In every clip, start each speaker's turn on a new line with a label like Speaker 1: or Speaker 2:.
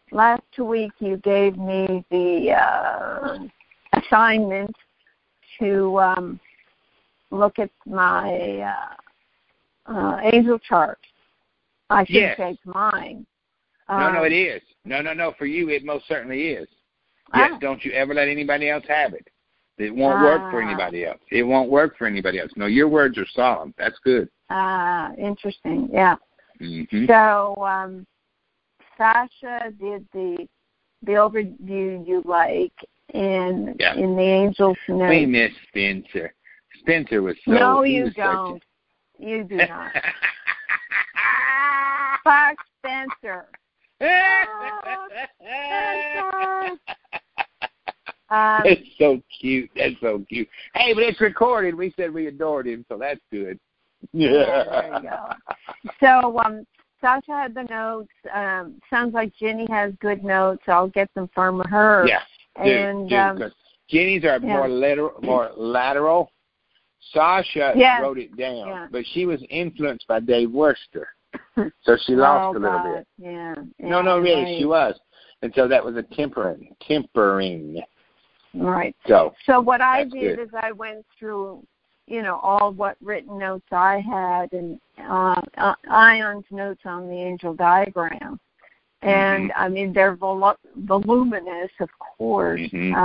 Speaker 1: last week you gave me the assignment to look at my angel chart. I should say it's mine.
Speaker 2: No, it is. No. For you, it most certainly is. Yes, don't you ever let anybody else have it. It won't work for anybody else. It won't work for anybody else. No, your words are solemn. That's good.
Speaker 1: Interesting, yeah.
Speaker 2: Mm-hmm.
Speaker 1: So, Sasha did the overview you like in the Angel's Note.
Speaker 2: We miss Spencer. Spencer was so...
Speaker 1: No, you don't. You do not. Fuck Spencer.
Speaker 2: That's so cute. That's so cute. Hey, but it's recorded. We said we adored him, so that's good.
Speaker 1: Yeah, there you go. So, Sasha had the notes. Sounds like Jenny has good notes. I'll get them from her.
Speaker 2: Yeah, because Jenny's are more lateral. Sasha wrote it down, but she was influenced by Dave Worcester, so she lost a little bit.
Speaker 1: Yeah.
Speaker 2: No, really, right. She was, and so that was a tempering.
Speaker 1: Right.
Speaker 2: So
Speaker 1: what I did is I went through, all what written notes I had and Ion's notes on the angel diagram. And, I mean, they're voluminous, of course.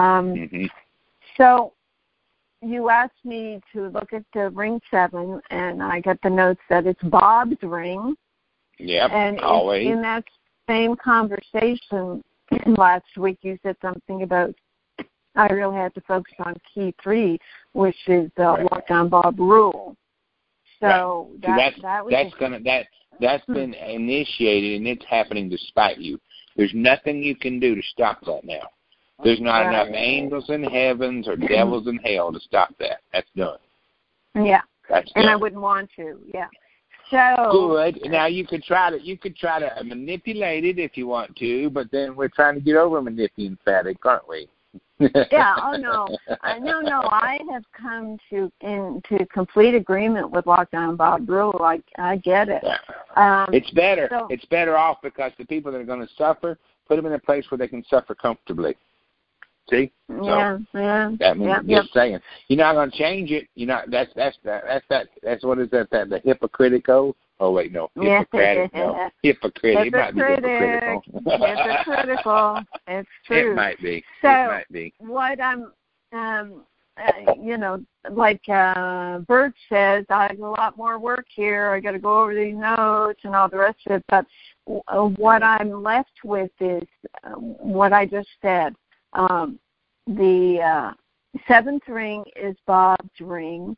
Speaker 1: So you asked me to look at the ring 7, and I got the notes that it's Bob's ring.
Speaker 2: Yep,
Speaker 1: and
Speaker 2: always.
Speaker 1: In that same conversation last week, you said something about I really had to focus on key 3, which is the Lockdown Bob rule. So that's been initiated, and it's happening despite you. There's nothing you can do to stop that now. There's not enough angels in heavens or devils in hell to stop that. That's done. Yeah. That's done. And I wouldn't want to. Yeah. So good. Now you could try to manipulate it if you want to, but then we're trying to get over manipulating, aren't we? Yeah. Oh no. I have come into complete agreement with Lockdown Bob rule. I get it. It's better. It's better off because the people that are going to suffer, put them in a place where they can suffer comfortably. See? Yeah. That means just saying. You're not going to change it. That's what is that? The hypocritical. Oh wait, no. Hippocratic. No. Hypocritic. It might be hypocritical. Hypocritical. It's true. It might be. So what I'm, like Bert says, I have a lot more work here. I got to go over these notes and all the rest of it. But what I'm left with is what I just said. The 7th ring is Bob's ring.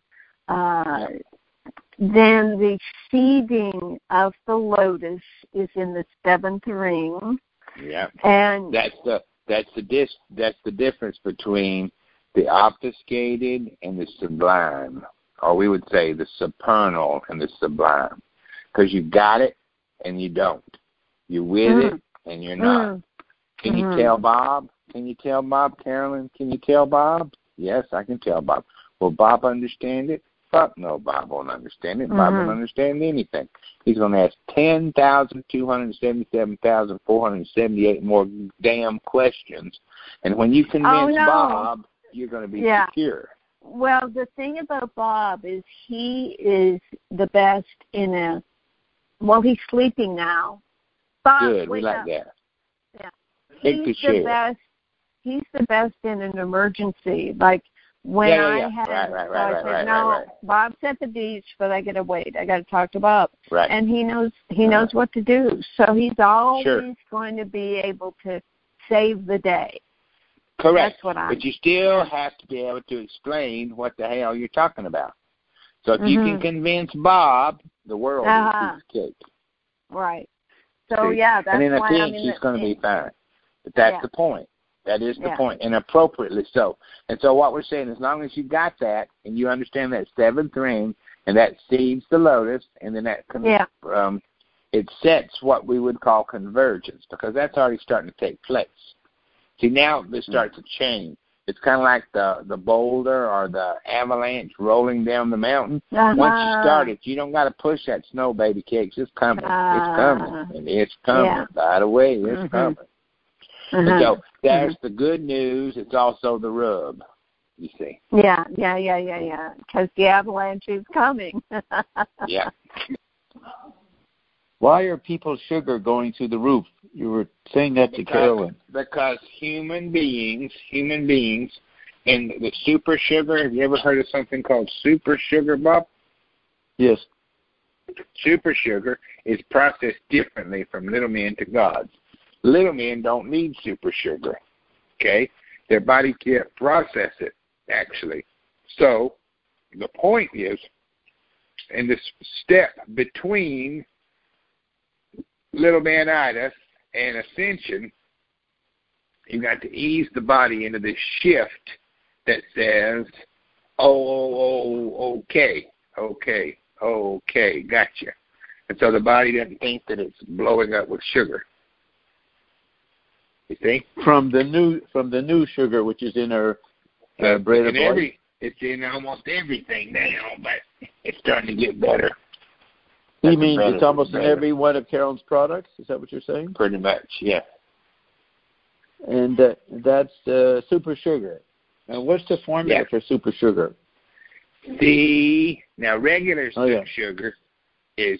Speaker 1: Then the seeding of the lotus is in the 7th ring. Yeah, and that's the difference between the obfuscated and the sublime, or we would say the supernal and the sublime, because you got it and you don't. You're with it and you're not. Can you tell Bob? Can you tell Bob, Carolyn? Can you tell Bob? Yes, I can tell Bob. Will Bob understand it? Fuck no, Bob won't understand it. Bob won't understand anything. He's going to ask 10,277,478 more damn questions. And when you convince Bob, you're going to be secure. Well, the thing about Bob is he is the best in he's sleeping now. Bob, good, we like that. Yeah. He's the best. He's the best in an emergency. Like when I had, I said, Bob's at the beach, but I got to wait. I got to talk to Bob. Right. And he knows what to do. So he's always going to be able to save the day. Correct. But you still have to be able to explain what the hell you're talking about. So if you can convince Bob, the world is a piece of cake. Right. So, that's and in a pinch, he's going to be fine. But that's the point. That is the point, and appropriately so. And so what we're saying, as long as you got that, and you understand that 7th ring, and that seeds the lotus, and then that it sets what we would call convergence, because that's already starting to take place. See, now this starts to change. It's kind of like the boulder or the avalanche rolling down the mountain. Once you start it, you don't got to push that snow, baby cakes. It's coming. It's coming. And it's coming. By the way, it's coming.
Speaker 2: So there's the good news. It's also the rub, you see.
Speaker 3: Yeah. Because the avalanche is coming.
Speaker 2: Yeah.
Speaker 4: Why are people's sugar going through the roof? You were saying that to Carolyn.
Speaker 2: Because human beings, and the super sugar, have you ever heard of something called super sugar, Bob?
Speaker 4: Yes.
Speaker 2: Super sugar is processed differently from little men to gods. Little men don't need super sugar, okay? Their body can't process it, actually. So the point is, in this step between little manitis and ascension, you got to ease the body into this shift that says, okay, gotcha. And so the body doesn't think that it's blowing up with sugar. You see?
Speaker 4: From the new sugar, which is in our bread of life.
Speaker 2: It's in almost everything now, but it's starting to get better.
Speaker 4: You mean it's almost in every one of Carolyn's products? Is that what you're saying?
Speaker 2: Pretty much, yeah.
Speaker 4: And that's super sugar. Now, what's the formula for super sugar?
Speaker 2: Now regular sugar is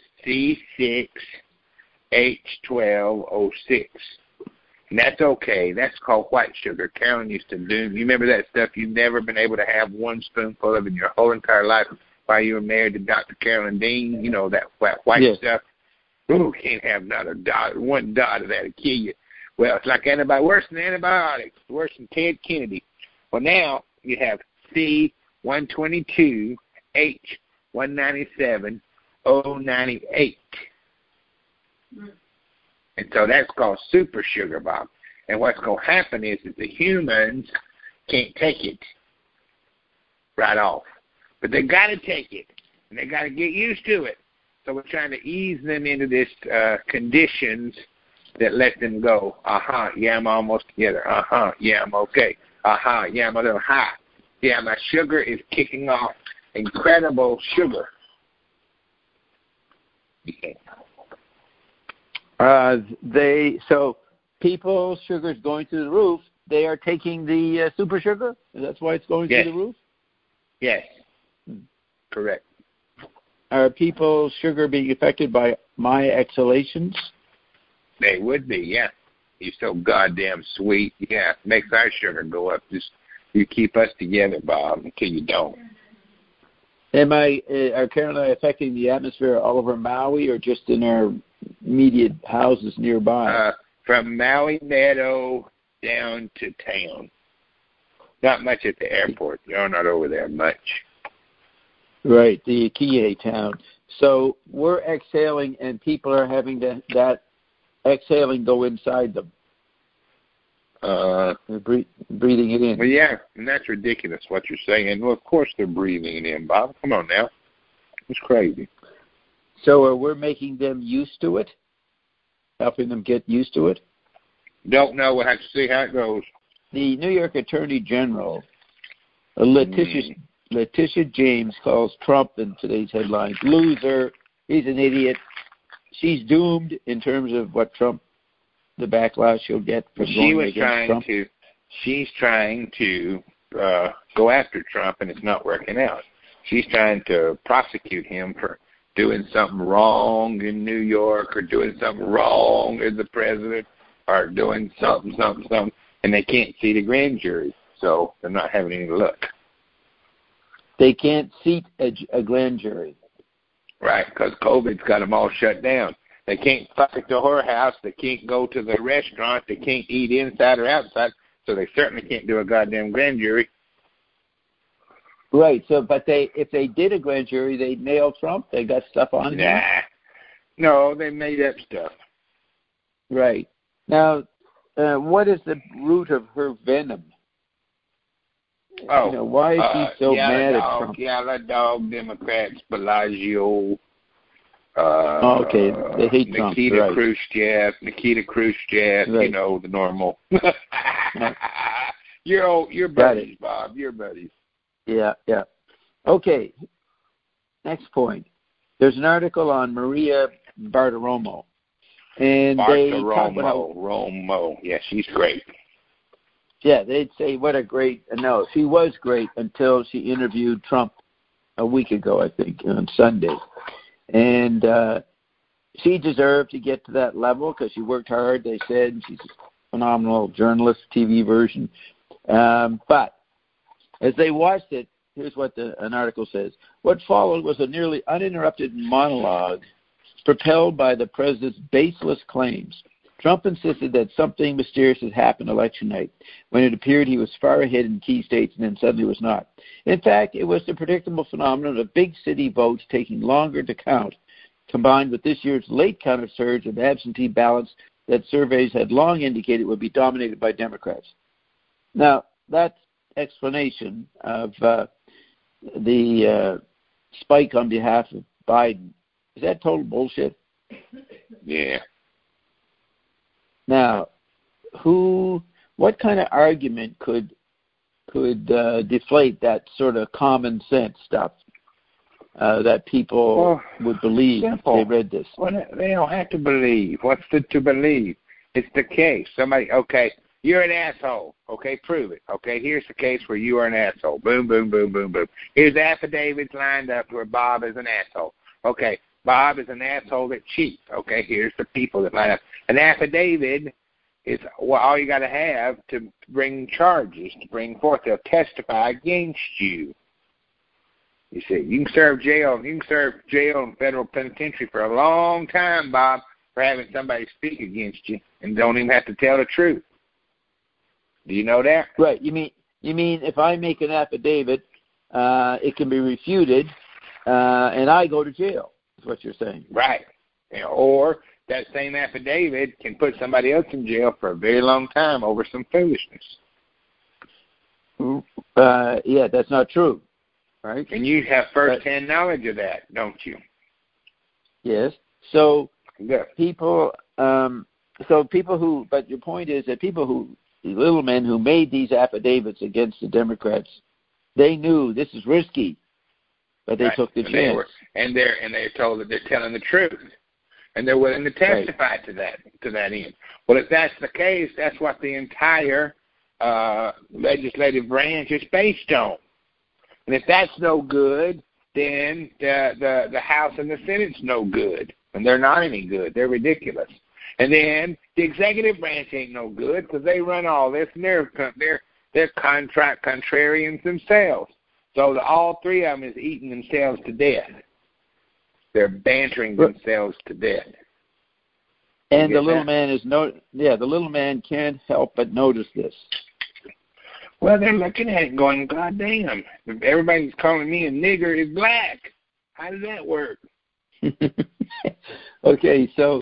Speaker 2: C6H12O6. And that's okay. That's called white sugar. Carolyn used to do. You remember that stuff you've never been able to have one spoonful of in your whole entire life while you were married to Dr. Carolyn Dean? You know, that white stuff? Ooh, can't have not a dot, one dot of that to kill you. Well, it's like worse than antibiotics, worse than Ted Kennedy. Well, now you have C122H197O98. And so that's called super sugar, Bob. And what's going to happen is that the humans can't take it right off. But they got to take it, and they got to get used to it. So we're trying to ease them into this conditions that let them go. Yeah, I'm almost together. Yeah, I'm okay. Yeah, I'm a little high. Yeah, my sugar is kicking off. Incredible sugar. Okay.
Speaker 4: So people's sugar is going through the roof. They are taking the super sugar? That's why it's going through the roof?
Speaker 2: Yes. Correct.
Speaker 4: Are people's sugar being affected by my exhalations?
Speaker 2: They would be, yeah. You're so goddamn sweet. Yeah, makes our sugar go up. Just you keep us together, Bob, until you don't.
Speaker 4: Are Carolyn and I affecting the atmosphere all over Maui or just in our immediate houses nearby?
Speaker 2: From Maui Meadow down to town. Not much at the airport. You're not over there much.
Speaker 4: Right, the Kihei town. So we're exhaling and people are having that exhaling go inside them. They're breathing it in.
Speaker 2: Well, yeah, and that's ridiculous what you're saying. Well, of course they're breathing it in, Bob. Come on now. It's crazy.
Speaker 4: So we're making them used to it? Helping them get used to it?
Speaker 2: Don't know. We'll have to see how it goes.
Speaker 4: The New York Attorney General, Letitia James, calls Trump in today's headlines loser. He's an idiot. She's doomed in terms of what Trump, the backlash she'll get for going against Trump.
Speaker 2: She's trying to go after Trump, and it's not working out. She's trying to prosecute him for doing something wrong in New York or doing something wrong as the president or doing something, and they can't see the grand jury, so they're not having any luck.
Speaker 4: They can't seat a grand jury.
Speaker 2: Right, because COVID's got them all shut down. They can't fuck at the whorehouse. They can't go to the restaurant. They can't eat inside or outside, so they certainly can't do a goddamn grand jury.
Speaker 4: Right. So, but if they did a grand jury, they'd nail Trump. They got stuff on him.
Speaker 2: No, they made up stuff.
Speaker 4: Right. Now, what is the root of her venom?
Speaker 2: Oh,
Speaker 4: why is he so mad at Trump?
Speaker 2: Yellow Dog, Democrats, Bellagio.
Speaker 4: Okay, they hate Trump.
Speaker 2: Nikita Khrushchev. Right. The normal. Your buddies, Bob. Your buddies.
Speaker 4: Yeah. Okay. Next point. There's an article on Maria Bartiromo. And
Speaker 2: Martha
Speaker 4: they talk about
Speaker 2: Romo. Yeah, she's great.
Speaker 4: Yeah, they'd say what a great. No, she was great until she interviewed Trump a week ago, I think, on Sunday, and she deserved to get to that level because she worked hard. They said she's a phenomenal journalist, TV version. But as they watched it, here's what an article says. What followed was a nearly uninterrupted monologue propelled by the president's baseless claims. Trump insisted that something mysterious had happened election night, when it appeared he was far ahead in key states and then suddenly was not. In fact, it was the predictable phenomenon of big city votes taking longer to count, combined with this year's late counter surge of absentee ballots that surveys had long indicated would be dominated by Democrats. Now, that explanation of the spike on behalf of Biden, is that total bullshit?
Speaker 2: Yeah.
Speaker 4: Now, what kind of argument could deflate that sort of common sense stuff that people would believe
Speaker 2: simple.
Speaker 4: if they read this?
Speaker 2: Well, they don't have to believe. What's to believe? It's the case. Somebody, okay, you're an asshole. Okay, prove it. Okay, here's the case where you are an asshole. Boom, boom, boom, boom, boom. Here's affidavits lined up where Bob is an asshole. Okay, Bob is an asshole that cheats. Okay, here's the people that line up. An affidavit is all you got to have to bring charges, to bring forth. They'll testify against you. You see, you can serve jail and federal penitentiary for a long time, Bob, for having somebody speak against you and don't even have to tell the truth. Do you know that?
Speaker 4: Right. You mean if I make an affidavit, it can be refuted, and I go to jail. Is what you're saying?
Speaker 2: Right. Or that same affidavit can put somebody else in jail for a very long time over some foolishness.
Speaker 4: Yeah, that's not true. Right?
Speaker 2: And you have first-hand knowledge of that, don't you?
Speaker 4: Yes. So
Speaker 2: yeah.
Speaker 4: But your point is that the little men who made these affidavits against the Democrats, they knew this is risky, but they took the chance.
Speaker 2: They're told that they're telling the truth, and they're willing to testify to that end. Well, if that's the case, that's what the entire legislative branch is based on. And if that's no good, then the House and the Senate's no good, and they're not any good. They're ridiculous. And then the executive branch ain't no good because they run all this, and they're contrarians themselves. So all three of them is eating themselves to death. They're bantering themselves to death.
Speaker 4: And the little man the little man can't help but notice this.
Speaker 2: Well, they're looking at it going, God damn, everybody's calling me a nigger is black. How does that work?
Speaker 4: Okay, so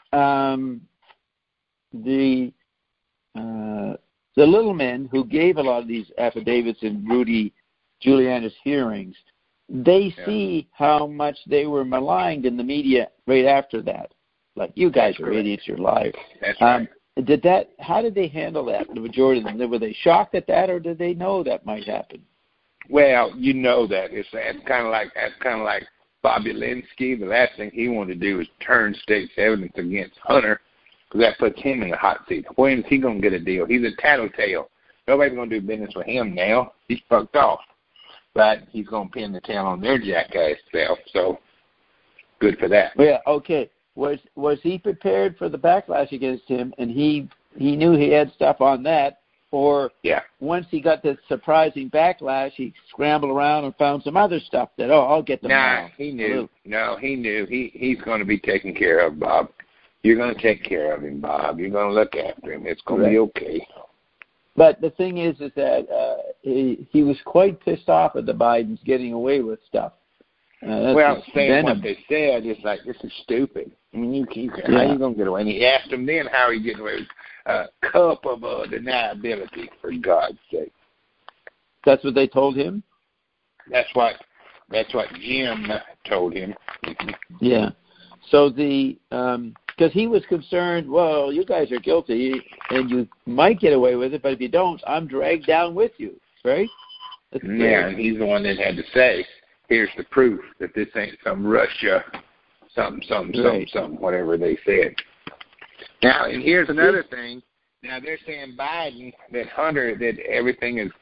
Speaker 4: the little men who gave a lot of these affidavits in Rudy Giuliani's hearings, they see how much they were maligned in the media right after that. Like, you guys are idiots, you're liars.
Speaker 2: That's right.
Speaker 4: How did they handle that, the majority of them? Were they shocked at that, or did they know that might happen?
Speaker 2: Well, you know that. That's kind of like Bobby Linsky. The last thing he wanted to do was turn state's evidence against Hunter, because that puts him in the hot seat. When is he going to get a deal? He's a tattletale. Nobody's going to do business with him now. He's fucked off. But he's going to pin the tail on their jackass self, so good for that.
Speaker 4: Yeah, okay. Was he prepared for the backlash against him, and he knew he had stuff on that, or once he got the surprising backlash, he scrambled around and found some other stuff that, I'll get them now.
Speaker 2: He knew. No, he knew. He's going to be taken care of, Bob. You're going to take care of him, Bob. You're going to look after him. It's going to be okay.
Speaker 4: But the thing is that he was quite pissed off at the Bidens getting away with stuff.
Speaker 2: Saying what they said is like, this is stupid. I mean, how are you going to get away? And he asked him then, how are you getting away with a cup of deniability, for God's sake.
Speaker 4: That's what they told him?
Speaker 2: That's what Jim told him.
Speaker 4: Yeah. So because he was concerned, well, you guys are guilty, and you might get away with it, but if you don't, I'm dragged down with you, right?
Speaker 2: And he's the one that had to say, here's the proof that this ain't some Russia, something, whatever they said. Now, and here's another thing. Now, they're saying Biden, that Hunter, that everything is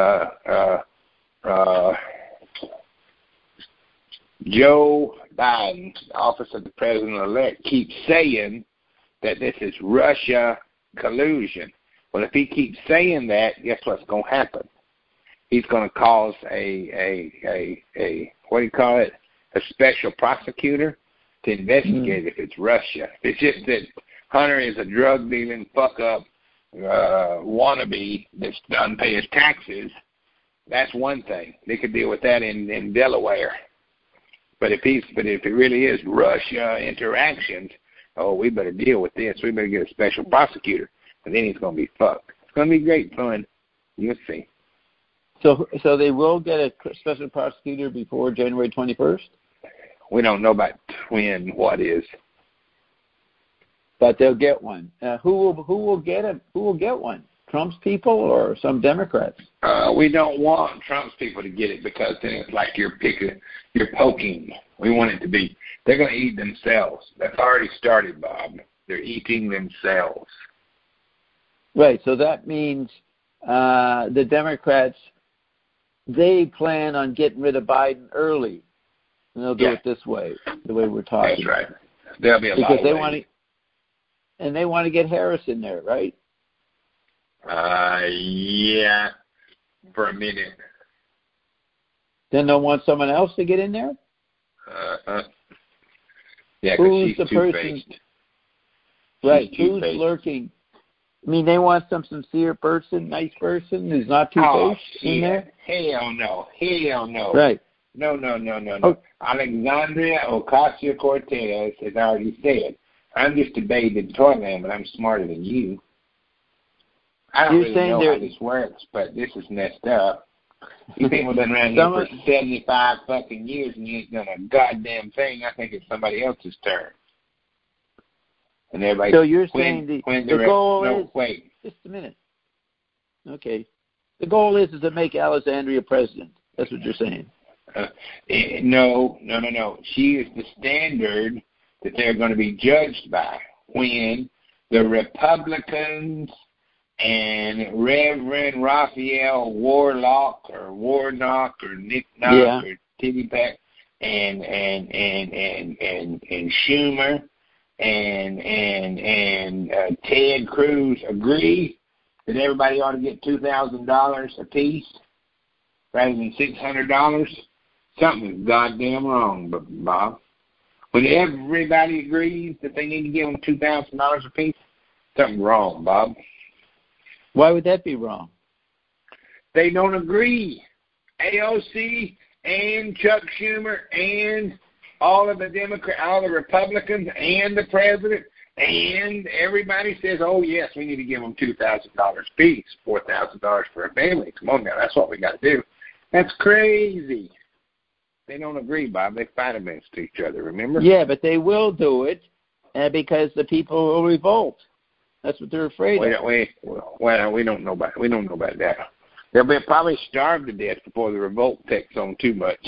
Speaker 2: Joe Biden, office of the president-elect, keeps saying that this is Russia collusion. Well, if he keeps saying that, guess what's going to happen? He's going to cause a what do you call it? A special prosecutor to investigate if it's Russia. It's just that Hunter is a drug dealing fuck up wannabe that doesn't pay his taxes. That's one thing. They could deal with that in Delaware. But if it really is Russia interactions, we better deal with this. We better get a special prosecutor, and then he's going to be fucked. It's going to be great fun. You'll see.
Speaker 4: So they will get a special prosecutor before January 21st?
Speaker 2: We don't know about what is.
Speaker 4: But they'll get one. Who will get him? Who will get one? Trump's people or some Democrats?
Speaker 2: We don't want Trump's people to get it because then it's like you're poking. We want it to be. They're going to eat themselves. That's already started, Bob. They're eating themselves.
Speaker 4: Right. So that means the Democrats, they plan on getting rid of Biden early. And they'll do it this way, the way we're talking.
Speaker 2: That's right. There'll be a lot of ways.
Speaker 4: And they want to get Harris in there, right?
Speaker 2: Yeah, for a minute.
Speaker 4: Then they'll want someone else to get in there?
Speaker 2: Yeah, because
Speaker 4: who's
Speaker 2: she's
Speaker 4: the
Speaker 2: two-faced.
Speaker 4: Person? Right,
Speaker 2: she's
Speaker 4: who's lurking? I mean, they want some sincere person, nice person who's not two-faced in there?
Speaker 2: Hell no.
Speaker 4: Right.
Speaker 2: No. Oh. Alexandria Ocasio-Cortez has already said, I'm just a babe in Toyland, but I'm smarter than you. I don't really know how this works, but this is messed up. You people have been around here for 75 fucking years and you ain't done a goddamn thing. I think it's somebody else's turn. And everybody.
Speaker 4: So you're saying the goal is.
Speaker 2: Wait.
Speaker 4: Just a minute. Okay. The goal is to make Alexandria president. That's what you're saying.
Speaker 2: No. She is the standard that they're going to be judged by when the Republicans and Reverend Raphael Warnock or Nick Knock or Titty Pack and Schumer and Ted Cruz agree that everybody ought to get $2,000 apiece rather than $600. Something's goddamn wrong, Bob. When everybody agrees that they need to give them $2,000 apiece, something's wrong, Bob.
Speaker 4: Why would that be wrong?
Speaker 2: They don't agree. AOC and Chuck Schumer and all of the Democrats, all the Republicans and the president and everybody says, oh, yes, we need to give them $2,000 apiece, $4,000 for a family. Come on now, that's what we got to do. That's crazy. They don't agree, Bob. They fight against each other, remember?
Speaker 4: Yeah, but they will do it because the people will revolt. That's what they're afraid of.
Speaker 2: We don't know about that. They'll be probably starved to death before the revolt takes on too much.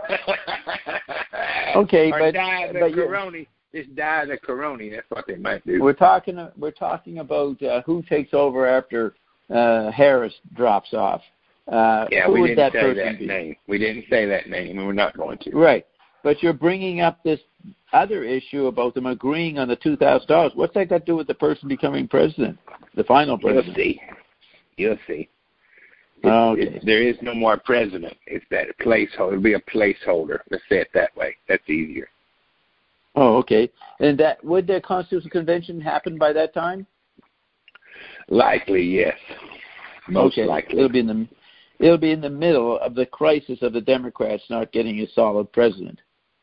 Speaker 4: Okay,
Speaker 2: or die of the corona. Just die of the corona. That's what they might do.
Speaker 4: We're talking about who takes over after Harris drops off.
Speaker 2: We didn't say that name. We didn't say that name, and we're not going to.
Speaker 4: Right, but you're bringing up this other issue about them agreeing on the $2,000. What's that got to do with the person becoming president, the final president?
Speaker 2: You'll see.
Speaker 4: Okay.
Speaker 2: There is no more president. It's that placeholder. It'll be a placeholder. Let's say it that way. That's easier.
Speaker 4: Oh, okay. And would the Constitutional Convention happen by that time?
Speaker 2: Likely, yes. Most likely.
Speaker 4: It'll be in the middle of the crisis of the Democrats not getting a solid president.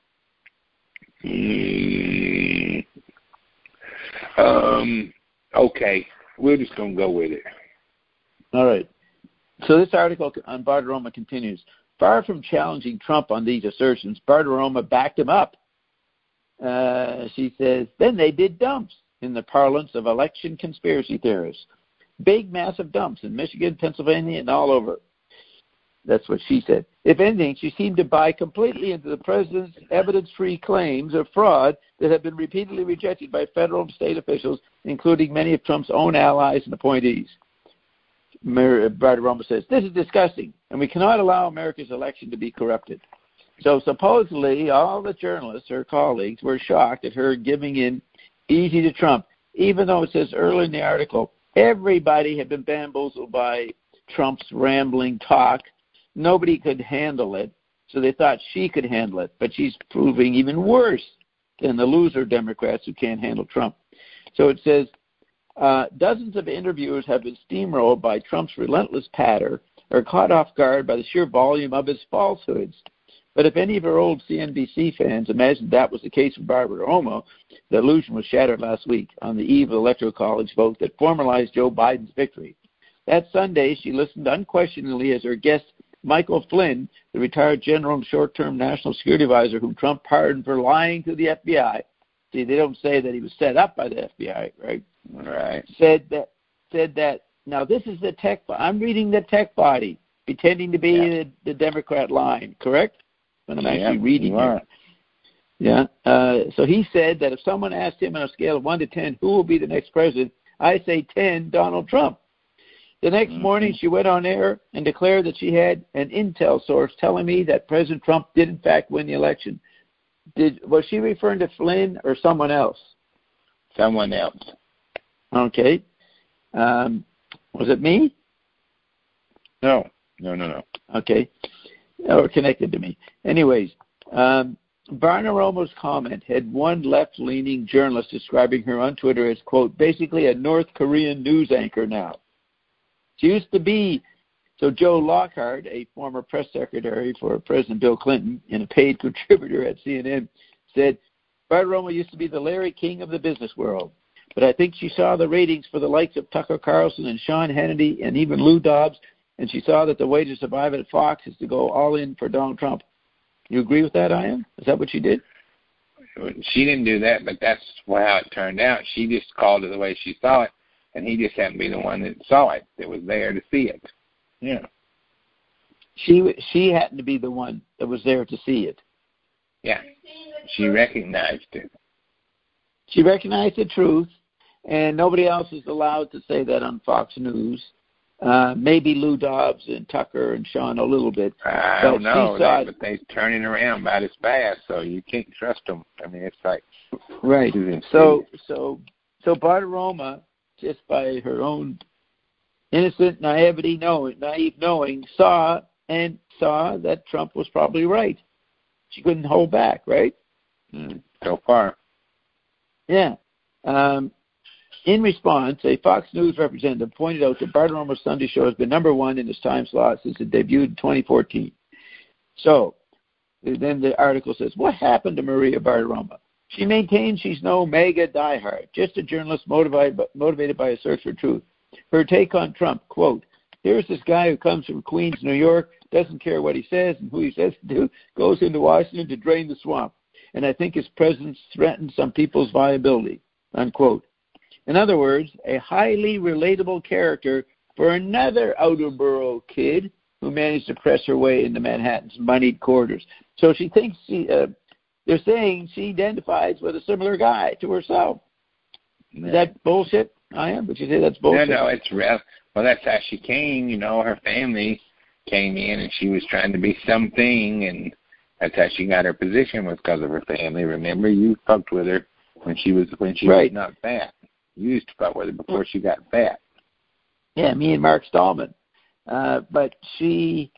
Speaker 2: Okay. We're just going to go with it.
Speaker 4: All right. So this article on Bartiromo continues. Far from challenging Trump on these assertions, Bartiromo backed him up. She says, then they did dumps in the parlance of election conspiracy theorists. Big, massive dumps in Michigan, Pennsylvania, and all over. That's what she said. If anything, she seemed to buy completely into the president's evidence-free claims of fraud that have been repeatedly rejected by federal and state officials, including many of Trump's own allies and appointees. Bartiromo says, this is disgusting, and we cannot allow America's election to be corrupted. So supposedly, all the journalists, her colleagues, were shocked at her giving in easy to Trump, even though it says early in the article, everybody had been bamboozled by Trump's rambling talk. Nobody could handle it, so they thought she could handle it. But she's proving even worse than the loser Democrats who can't handle Trump. So it says, dozens of interviewers have been steamrolled by Trump's relentless patter or caught off guard by the sheer volume of his falsehoods. But if any of our old CNBC fans imagined that was the case with Bartiromo, the illusion was shattered last week on the eve of the Electoral College vote that formalized Joe Biden's victory. That Sunday, she listened unquestioningly as her guest Michael Flynn, the retired general and short-term national security advisor whom Trump pardoned for lying to the FBI. See, they don't say that he was set up by the FBI, right?
Speaker 2: Right.
Speaker 4: Said that. Now this is the tech. I'm reading the tech body pretending to be the Democrat line, correct? When I'm actually reading it. Yeah. So he said that if someone asked him on a scale of 1 to 10, who will be the next president, I say 10, Donald Trump. The next morning, she went on air and declared that she had an intel source telling me that President Trump did, in fact, win the election. Was she referring to Flynn or someone else?
Speaker 2: Someone else.
Speaker 4: Okay. Was it me?
Speaker 2: No.
Speaker 4: Okay. Or connected to me. Anyways, Bartiromo's comment had one left-leaning journalist describing her on Twitter as, quote, basically a North Korean news anchor now. She used to be, so Joe Lockhart, a former press secretary for President Bill Clinton and a paid contributor at CNN, said, Bartiromo used to be the Larry King of the business world. But I think she saw the ratings for the likes of Tucker Carlson and Sean Hannity and even Lou Dobbs, and she saw that the way to survive at Fox is to go all in for Donald Trump. You agree with that, Ian? Is that what she did?
Speaker 2: She didn't do that, but that's how it turned out. She just called it the way she saw it, and he just happened to be the one that saw it, that was there to see it. Yeah.
Speaker 4: She happened to be the one that was there to see it.
Speaker 2: Yeah. She recognized it.
Speaker 4: She recognized the truth, and nobody else is allowed to say that on Fox News. Maybe Lou Dobbs and Tucker and Sean a little bit.
Speaker 2: I don't know, but they're turning around about as fast, so you can't trust them. I mean, it's like
Speaker 4: right. So Bartiromo, just by her own innocent naive knowing, saw that Trump was probably right. She couldn't hold back, right?
Speaker 2: So far.
Speaker 4: Yeah. In response, a Fox News representative pointed out that Bartiromo's Sunday show has been number one in its time slot since it debuted in 2014. So, then the article says, what happened to Maria Bartiromo? She maintains she's no mega diehard, just a journalist motivated by a search for truth. Her take on Trump, quote, here's this guy who comes from Queens, New York, doesn't care what he says and who he says to do, goes into Washington to drain the swamp. And I think his presence threatens some people's viability, unquote. In other words, a highly relatable character for another outer borough kid who managed to press her way into Manhattan's moneyed quarters. So she thinks they're saying she identifies with a similar guy to herself. Is that bullshit? I am, but you say that's bullshit.
Speaker 2: No, it's real. Well, that's how she came. You know, her family came in, and she was trying to be something, and that's how she got her position was because of her family. Remember, you fucked with her when she was not fat. You used to fuck with her before she got fat.
Speaker 4: Yeah, me and Mark Stallman. But she's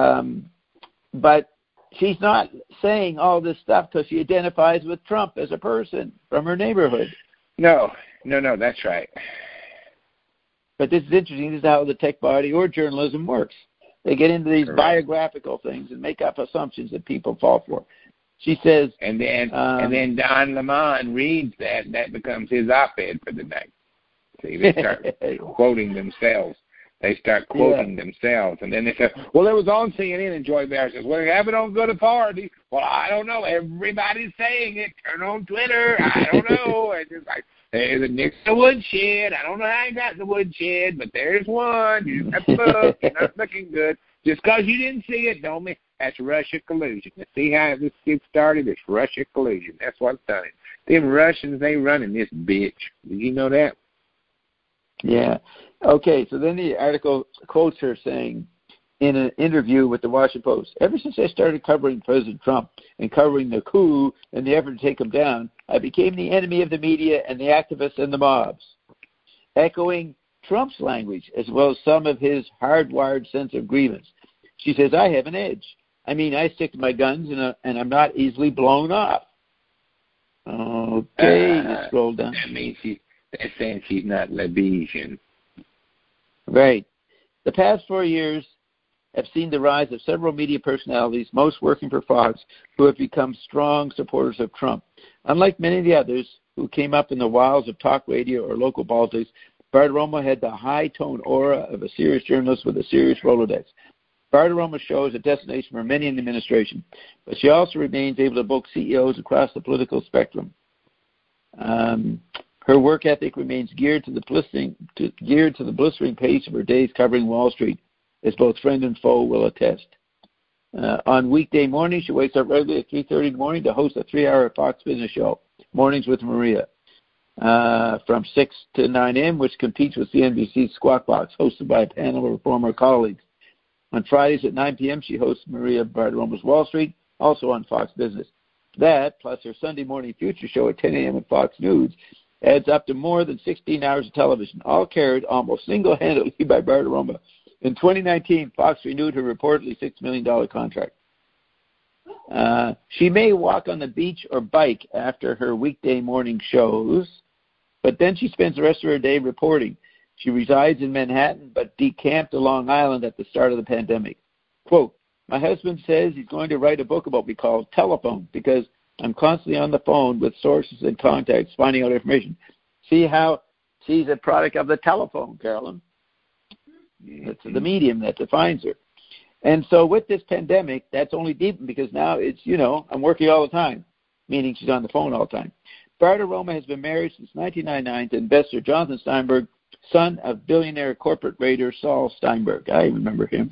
Speaker 4: not saying all this stuff because she identifies with Trump as a person from her neighborhood.
Speaker 2: No, that's right.
Speaker 4: But this is interesting. This is how the tech body or journalism works. They get into these biographical things and make up assumptions that people fall for. She says,
Speaker 2: and then Don Lemon reads that, and that becomes his op-ed for the night. See, they start quoting themselves. They start quoting themselves, and then they say, "Well, it was on CNN." And Joy Behar says, "Well, they have it on Good Authority." Well, I don't know. Everybody's saying it. Turn on Twitter. I don't know. It's just like, there's a Nixon woodshed. I don't know how you got the woodshed, but there's one. You just have to look. You're not looking good. Just because you didn't see it, don't mean. That's Russia collusion. To see how this gets started, it's Russia collusion. That's what's done it. Them Russians, they running this bitch. Did you know that?
Speaker 4: Yeah. Okay, so then the article quotes her saying, in an interview with the Washington Post, ever since I started covering President Trump and covering the coup and the effort to take him down, I became the enemy of the media and the activists and the mobs. Echoing Trump's language, as well as some of his hardwired sense of grievance. She says, I have an edge. I mean, I stick to my guns, and I'm not easily blown off. Okay, let's scroll down.
Speaker 2: That means that's saying she's not Lebesian.
Speaker 4: Right. The past 4 years have seen the rise of several media personalities, most working for Fox, who have become strong supporters of Trump. Unlike many of the others who came up in the wilds of talk radio or local politics, Bartiromo had the high-tone aura of a serious journalist with a serious Rolodex. Bartiromo shows a destination for many in the administration, but she also remains able to book CEOs across the political spectrum. Her work ethic remains geared to the blistering pace of her days covering Wall Street, as both friend and foe will attest. On weekday mornings, she wakes up regularly at 3:30 in the morning to host a 3-hour Fox Business show, Mornings with Maria, from 6 to 9 a.m., which competes with CNBC's Squawk Box, hosted by a panel of former colleagues. On Fridays at 9 p.m., she hosts Maria Bartiromo's Wall Street, also on Fox Business. That, plus her Sunday morning future show at 10 a.m. at Fox News, adds up to more than 16 hours of television, all carried almost single-handedly by Bartiromo. In 2019, Fox renewed her reportedly $6 million contract. She may walk on the beach or bike after her weekday morning shows, but then she spends the rest of her day reporting. She resides in Manhattan, but decamped to Long Island at the start of the pandemic. Quote, my husband says he's going to write a book about me called Telephone because I'm constantly on the phone with sources and contacts finding out information. See how she's a product of the telephone, Carolyn. It's the medium that defines her. And so with this pandemic, that's only deepened because now it's, I'm working all the time, meaning she's on the phone all the time. Bartiromo has been married since 1999 to investor Jonathan Steinberg, son of billionaire corporate raider Saul Steinberg. I remember him.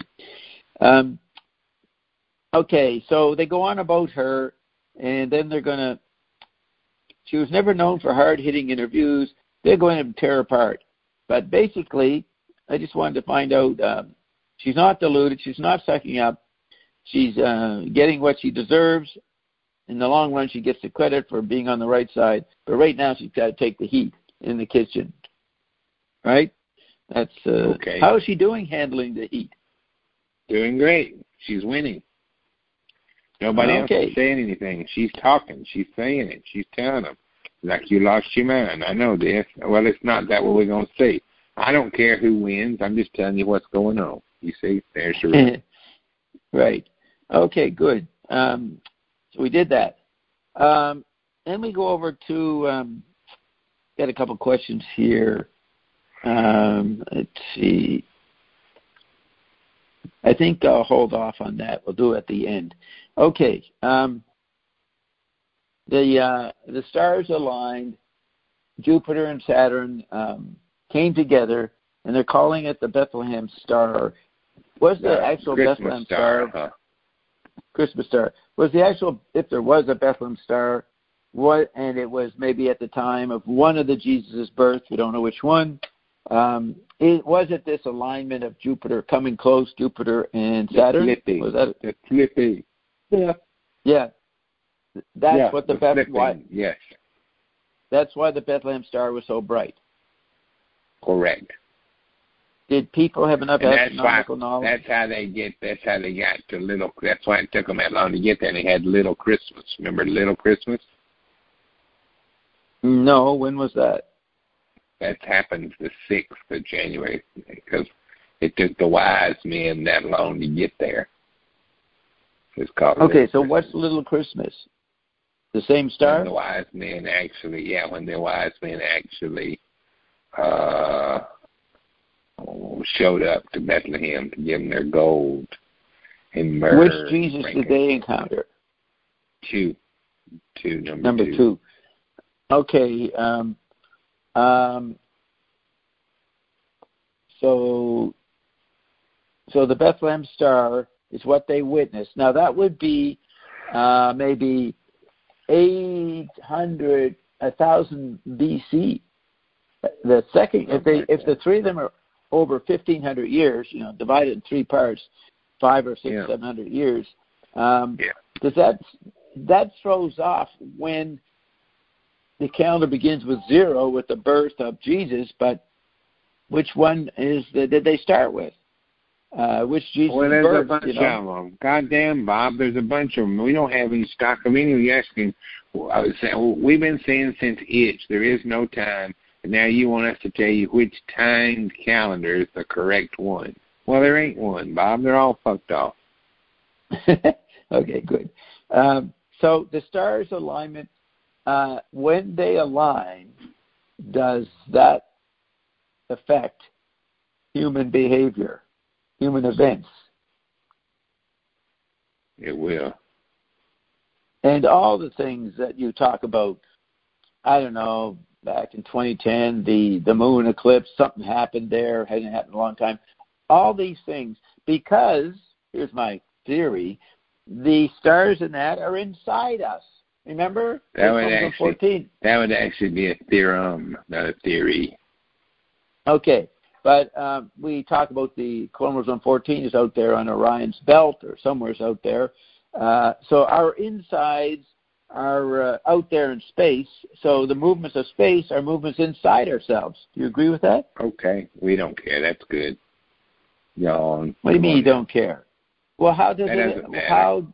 Speaker 4: Okay, so they go on about her, and then she was never known for hard-hitting interviews. They're going to tear her apart. But basically, I just wanted to find out, she's not deluded. She's not sucking up. She's getting what she deserves. In the long run, she gets the credit for being on the right side. But right now, she's got to take the heat in the kitchen. Right? That's okay. How is she doing handling the heat?
Speaker 2: Doing great. She's winning. Nobody else is saying anything. She's talking. She's saying it. She's telling them. Like, you lost your mind. I know this. Well, it's not that what we're going to say. I don't care who wins. I'm just telling you what's going on. You see? There's the reason.
Speaker 4: Right. Okay, good. So we did that. Then we go over to, got a couple questions here. Let's see. I think I'll hold off on that. We'll do it at the end. Okay. The stars aligned. Jupiter and Saturn came together, and they're calling it the Bethlehem Star. Was the actual
Speaker 2: Christmas
Speaker 4: Bethlehem
Speaker 2: Star?
Speaker 4: Christmas Star. Was the actual, if there was a Bethlehem Star, and it was maybe at the time of one of the Jesus' birth, we don't know which one. Was it this alignment of Jupiter coming close, Jupiter and Saturn? Was that
Speaker 2: the flippy? Yeah.
Speaker 4: Yeah. That's what the Bethlehem.
Speaker 2: Yes.
Speaker 4: That's why the Bethlehem Star was so bright.
Speaker 2: Correct.
Speaker 4: Did people have enough astronomical knowledge?
Speaker 2: That's how they got to little. That's why it took them that long to get there. And they had Little Christmas. Remember Little Christmas?
Speaker 4: No. When was that?
Speaker 2: That happened the 6th of January because it took the wise men that long to get there. It's called.
Speaker 4: Okay, so what's Little Christmas? The same star?
Speaker 2: When the wise men actually showed up to Bethlehem to give them their gold and myrrh.
Speaker 4: Which Jesus did they encounter? Number two. Okay. So the Bethlehem Star is what they witnessed. Now that would be maybe 800, 1,000 BC. The second, if the three of them are over 1,500 years, divided in three parts, 500 or 600, 700 years, does that throws off when the calendar begins with 0 with the birth of Jesus, but which one did they start with? Which Jesus
Speaker 2: Well, there's
Speaker 4: birth,
Speaker 2: a bunch of them. Goddamn, Bob, there's a bunch of them. We don't have any stock of any. You're asking, we've been saying since there is no time, and now you want us to tell you which timed calendar is the correct one. Well, there ain't one, Bob. They're all fucked off.
Speaker 4: Okay, good. So the stars' alignment, when they align, does that affect human behavior, human events?
Speaker 2: It will.
Speaker 4: And all the things that you talk about, I don't know, back in 2010, the moon eclipse, something happened there, hasn't happened in a long time. All these things, because, here's my theory, the stars in that are inside us. Remember?
Speaker 2: That would actually be a theorem, not a theory.
Speaker 4: Okay, but we talk about the chromosome 14 is out there on Orion's belt or somewhere's out there. So our insides are out there in space. So the movements of space are movements inside ourselves. Do you agree with that?
Speaker 2: Okay, we don't care. That's good. Yawn.
Speaker 4: What do you mean you don't care? Well, how does
Speaker 2: it?
Speaker 4: How?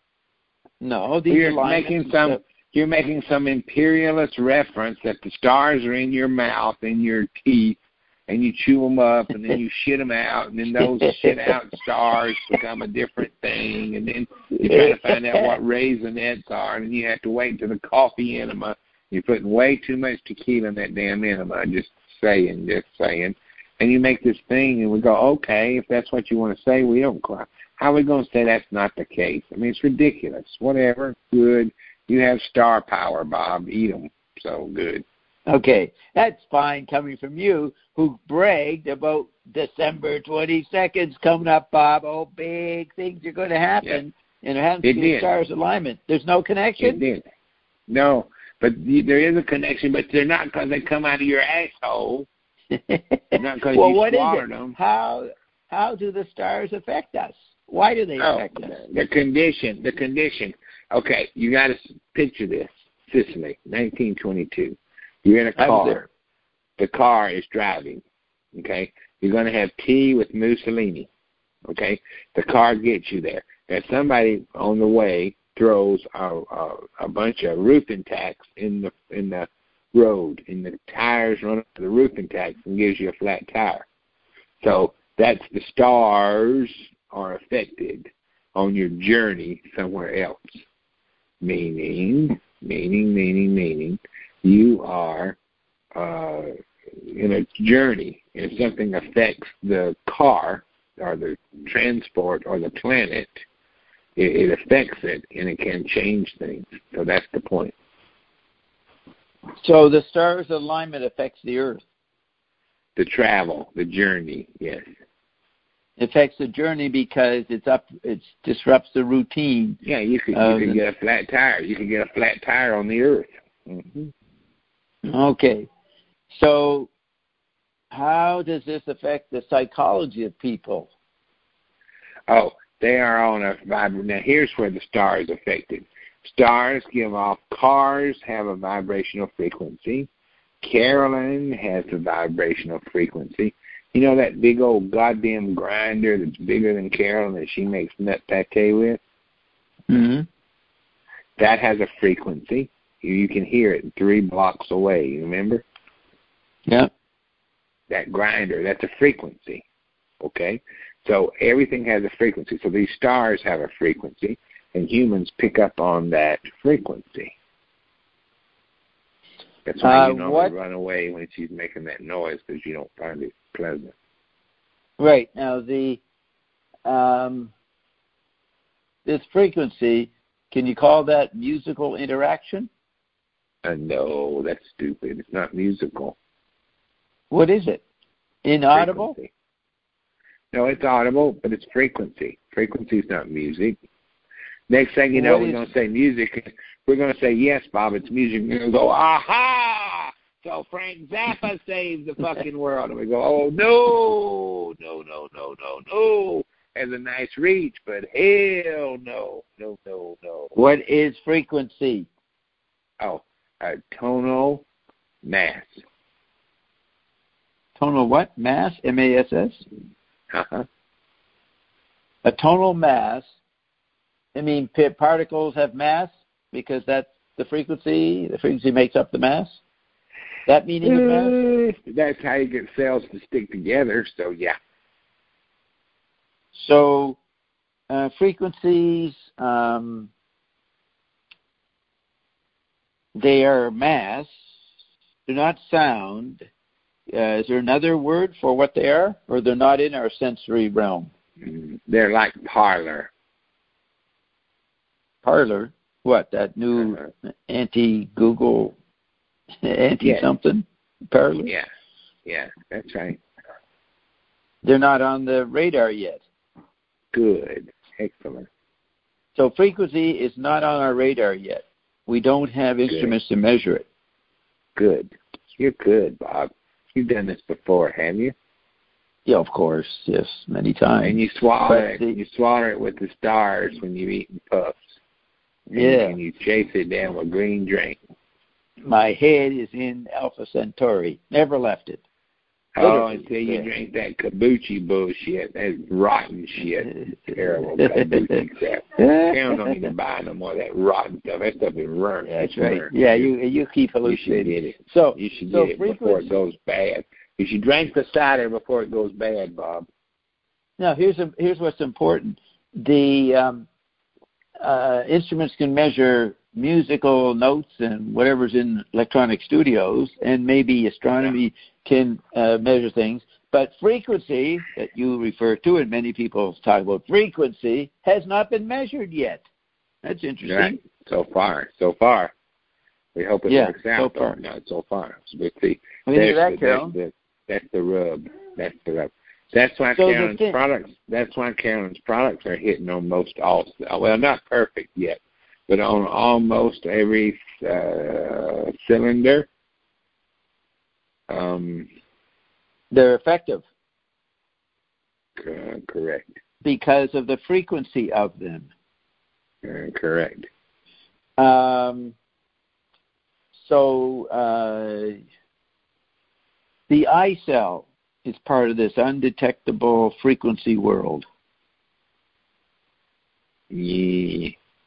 Speaker 4: No,
Speaker 2: You're making some imperialist reference that the stars are in your mouth, in your teeth, and you chew them up, and then you shit them out, and then those shit out stars become a different thing, and then you try to find out what raisinets are, and then you have to wait until the coffee enema. You're putting way too much tequila in that damn enema. Just saying. And you make this thing, and we go, okay, if that's what you want to say, we don't cry. How are we going to say that's not the case? I mean, it's ridiculous. Whatever. Good. You have star power, Bob. Eat them. So good.
Speaker 4: Okay. That's fine coming from you, who bragged about December 22nd's coming up, Bob. Oh, big things are going to happen. Yeah. And it happens to be stars' alignment. There's no connection?
Speaker 2: It did. No. But there is a connection, but they're not because they come out of your asshole. Not because you swallowed them.
Speaker 4: How do the stars affect us? Why do they affect us?
Speaker 2: The condition. Okay, you got to picture this. Sicily, 1922. You're in a car. The car is driving. Okay, you're going to have tea with Mussolini. Okay, the car gets you there. There's somebody on the way throws a bunch of roofing tacks in the road, and the tires run up to the roofing tacks and gives you a flat tire. So that's the stars are affected on your journey somewhere else. Meaning, you are in a journey, and something affects the car or the transport or the planet, it affects it, and it can change things. So that's the point.
Speaker 4: So the stars' alignment affects the Earth.
Speaker 2: The travel, the journey, yes.
Speaker 4: It affects the journey because it disrupts the routine.
Speaker 2: Yeah, you could get a flat tire. You could get a flat tire on the Earth. Mm-hmm.
Speaker 4: Okay. So how does this affect the psychology of people?
Speaker 2: Oh, they are on a vibration. Now, here's where the star is affected. Stars give off, cars have a vibrational frequency. Carolyn has a vibrational frequency. You know that big old goddamn grinder that's bigger than Carolyn that she makes nut pate with?
Speaker 4: Mm-hmm.
Speaker 2: That has a frequency. You can hear it 3 blocks away, you remember?
Speaker 4: Yeah.
Speaker 2: That grinder, that's a frequency, okay? So everything has a frequency. So these stars have a frequency, and humans pick up on that frequency. That's why you normally run away when she's making that noise, because you don't find it pleasant.
Speaker 4: Right. Now, this frequency, can you call that musical interaction?
Speaker 2: No, that's stupid. It's not musical.
Speaker 4: What is it? Inaudible?
Speaker 2: Frequency. No, it's audible, but it's frequency. Frequency is not music. Next thing you know, we're going to say music. We're going to say, yes, Bob, it's music. We're going to go, aha! So Frank Zappa saved the fucking world. And we go, oh, no. Has a nice reach, but hell no.
Speaker 4: What is frequency?
Speaker 2: Oh, a tonal mass.
Speaker 4: Tonal what? Mass? M-A-S-S?
Speaker 2: Uh-huh.
Speaker 4: A tonal mass. I mean, particles have mass because that's the frequency. The frequency makes up the mass. That meaning of mass?
Speaker 2: That's how you get cells to stick together, so yeah.
Speaker 4: So frequencies, they are mass, they're not sound. Is there another word for what they are, or they're not in our sensory realm?
Speaker 2: They're like parlor.
Speaker 4: Parlor? What, that new anti-Google, anti-something? Parlor?
Speaker 2: Yeah, that's right.
Speaker 4: They're not on the radar yet.
Speaker 2: Good. Excellent.
Speaker 4: So frequency is not on our radar yet. We don't have instruments to measure it.
Speaker 2: Good. You're good, Bob. You've done this before, haven't you?
Speaker 4: Yeah, of course. Yes, many times.
Speaker 2: And you swallow it. You swallow it with the stars when you're eating puffs. And you chase it down with green drink.
Speaker 4: My head is in Alpha Centauri. Never left it.
Speaker 2: Literally. Until you drink that kabuki bullshit. That's rotten shit. Terrible kabuki crap. Parents don't even buy no more of that rotten stuff. That stuff is burnt.
Speaker 4: That's right. Yeah, you keep hallucinating.
Speaker 2: You should get it.
Speaker 4: So
Speaker 2: you should get it before it goes bad. You should drink the cider before it goes bad, Bob.
Speaker 4: Now, here's what's important. The instruments can measure musical notes and whatever's in electronic studios, and maybe astronomy can measure things. But frequency that you refer to, and many people talk about frequency, has not been measured yet. That's interesting.
Speaker 2: Right. So far. We hope it works out. Not so far. But see, that's the rub. That's why Carolyn's products are hitting on most all. Well, not perfect yet, but on almost every cylinder.
Speaker 4: They're effective.
Speaker 2: Correct.
Speaker 4: Because of the frequency of them.
Speaker 2: Correct.
Speaker 4: So the eye cell is part of this undetectable frequency world.
Speaker 2: Yeah.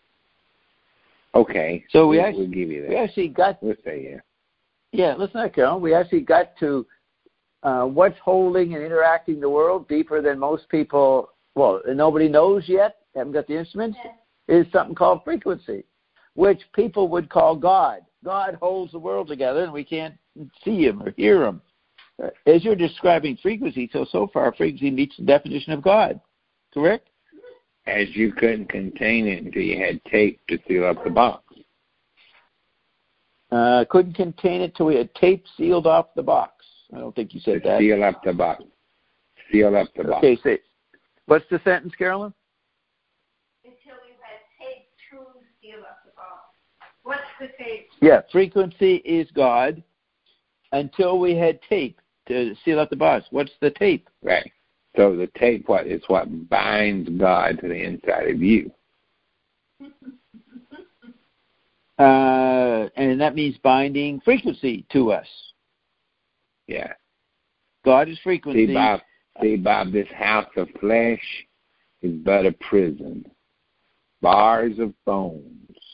Speaker 2: Okay.
Speaker 4: So
Speaker 2: we'll give you that.
Speaker 4: We actually got.
Speaker 2: Let's say
Speaker 4: Yeah, listen, that, Carol. We actually got to what's holding and interacting the world deeper than most people. Well, nobody knows yet. Haven't got the instruments. Is something called frequency, which people would call God. God holds the world together, and we can't see him or hear him. As you're describing frequency, so far frequency meets the definition of God. Correct?
Speaker 2: As you couldn't contain it until you had tape to seal up the box.
Speaker 4: Couldn't contain it till we had tape sealed off the box. I don't think you said that.
Speaker 2: Seal up the box. Seal up the box.
Speaker 4: Okay, say, what's the sentence, Carolyn?
Speaker 3: Until we had tape to seal up the box. What's the tape?
Speaker 4: Yeah, frequency is God until we had tape to seal up the box. What's the tape?
Speaker 2: Right. So the tape is what binds God to the inside of you.
Speaker 4: And that means binding frequency to us.
Speaker 2: Yeah.
Speaker 4: God is frequency.
Speaker 2: See, Bob, this house of flesh is but a prison. Bars of bones.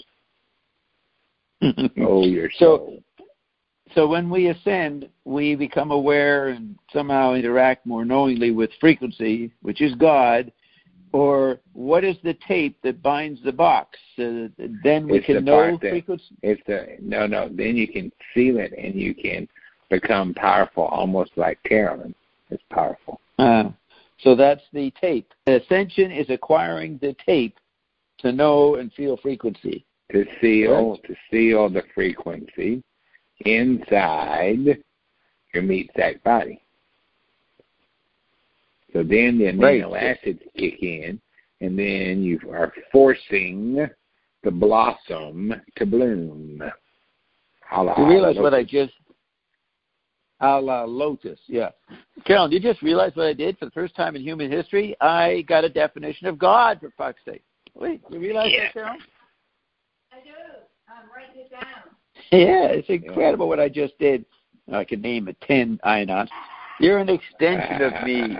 Speaker 2: Oh, your soul.
Speaker 4: So when we ascend, we become aware and somehow interact more knowingly with frequency, which is God. Or what is the tape that binds the box? Then we can know frequency?
Speaker 2: Then you can seal it and you can become powerful, almost like Carolyn. It's powerful.
Speaker 4: So that's the tape. Ascension is acquiring the tape to know and feel frequency.
Speaker 2: To seal the frequency inside your meat sack body. So then the amino acids kick in, and then you are forcing the blossom to bloom.
Speaker 4: You realize what I just... A la lotus, yeah. Carolyn, you just realize what I did for the first time in human history? I got a definition of God, for fuck's sake. Wait, you realize that, Carolyn?
Speaker 3: I do. I'm writing it down.
Speaker 4: Yeah, it's incredible what I just did. I can name it 10 ions. You're an extension of me.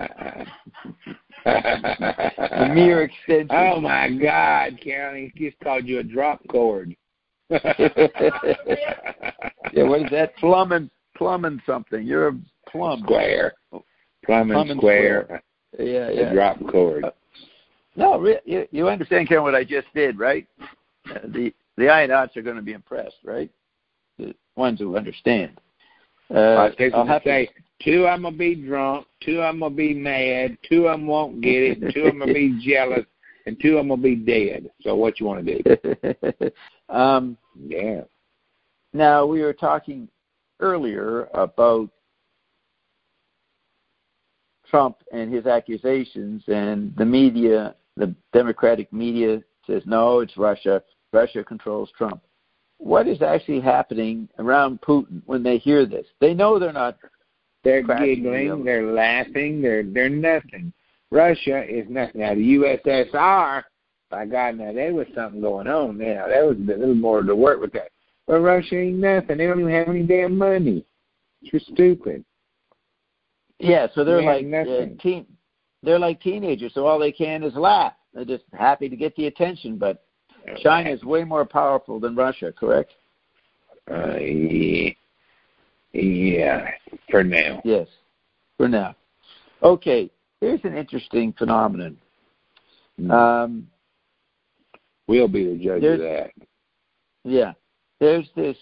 Speaker 4: A mere extension.
Speaker 2: Oh, my God, Carolyn, he just called you a drop cord.
Speaker 4: Yeah, what is that? Plumbing something. You're a plum.
Speaker 2: Square. Plumbing square.
Speaker 4: Yeah.
Speaker 2: A drop cord.
Speaker 4: No, you understand, Karen, what I just did, right? The Ionauts are going to be impressed, right? The ones who understand.
Speaker 2: I'll have to say, 2 I'm going to be drunk, 2 I'm going to be mad, 2 of them won't get it, 2 I'm going to be jealous, and 2 I'm going to be dead. So what you want to do? Yeah.
Speaker 4: Now, we were talking earlier about Trump and his accusations, and the media, the Democratic media says, no, it's Russia. Russia controls Trump. What is actually happening around Putin when they hear this? They know they're not.
Speaker 2: They're giggling, they're laughing, they're nothing. Russia is nothing. Now, the USSR, by God, now there was something going on now. There was a little more to work with that. But Russia ain't nothing. They don't even have any damn money. It's just stupid.
Speaker 4: Yeah, so they're like they're like teenagers, so all they can is laugh. They're just happy to get the attention, but China is way more powerful than Russia, correct?
Speaker 2: Yeah, for now.
Speaker 4: Yes, for now. Okay, here's an interesting phenomenon.
Speaker 2: We'll be the judge of that.
Speaker 4: Yeah. There's this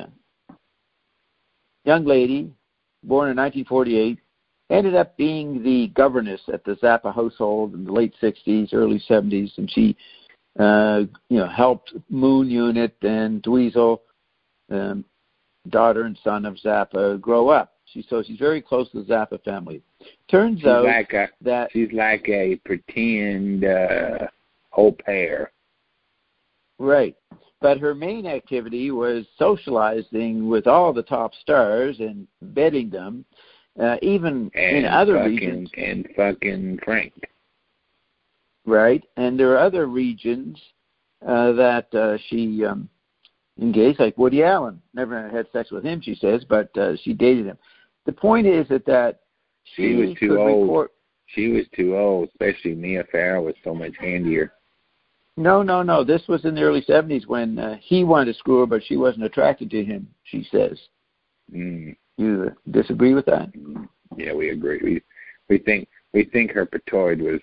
Speaker 4: young lady, born in 1948, ended up being the governess at the Zappa household in the late 60s, early 70s, and she, helped Moon Unit and Dweezil, daughter and son of Zappa, grow up. She's very close to the Zappa family. Turns out that
Speaker 2: she's like a pretend au pair.
Speaker 4: Right. But her main activity was socializing with all the top stars and betting them, even in other regions.
Speaker 2: And fucking Frank.
Speaker 4: Right. And there are other regions that she engaged, like Woody Allen. Never had sex with him, she says, but she dated him. The point is that
Speaker 2: she was too old. She was too old, especially Mia Farrow was so much handier.
Speaker 4: No. This was in the early 70s when he wanted to screw her, but she wasn't attracted to him, she says. You disagree with that?
Speaker 2: Yeah, we agree. We think her petard was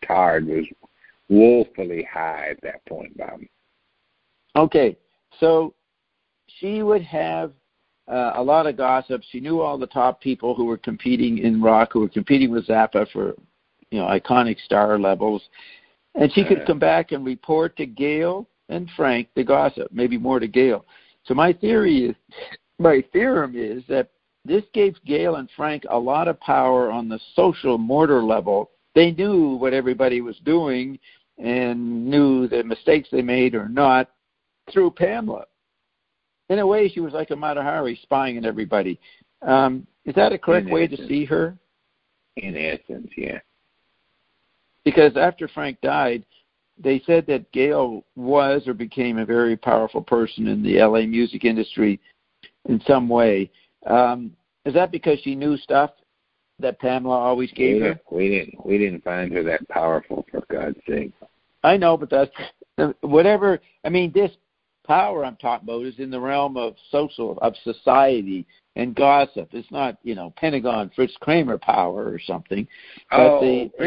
Speaker 2: woefully high at that point, Bob.
Speaker 4: Okay, so she would have a lot of gossip. She knew all the top people who were competing in rock, who were competing with Zappa for, iconic star levels. And she could come back and report to Gail and Frank the gossip, maybe more to Gail. So my theorem is that this gave Gail and Frank a lot of power on the social mortar level. They knew what everybody was doing and knew the mistakes they made or not through Pamela. In a way, she was like a Mata Hari spying on everybody. Is that a correct way to see her?
Speaker 2: In essence, yeah.
Speaker 4: Because after Frank died, they said that Gail was or became a very powerful person in the LA music industry in some way. Is that because she knew stuff that Pamela always gave her?
Speaker 2: We didn't find her that powerful, for God's sake.
Speaker 4: I know, but that's whatever. I mean, this power I'm talking about is in the realm of society and gossip. It's not, Pentagon Fritz Kramer power or something. But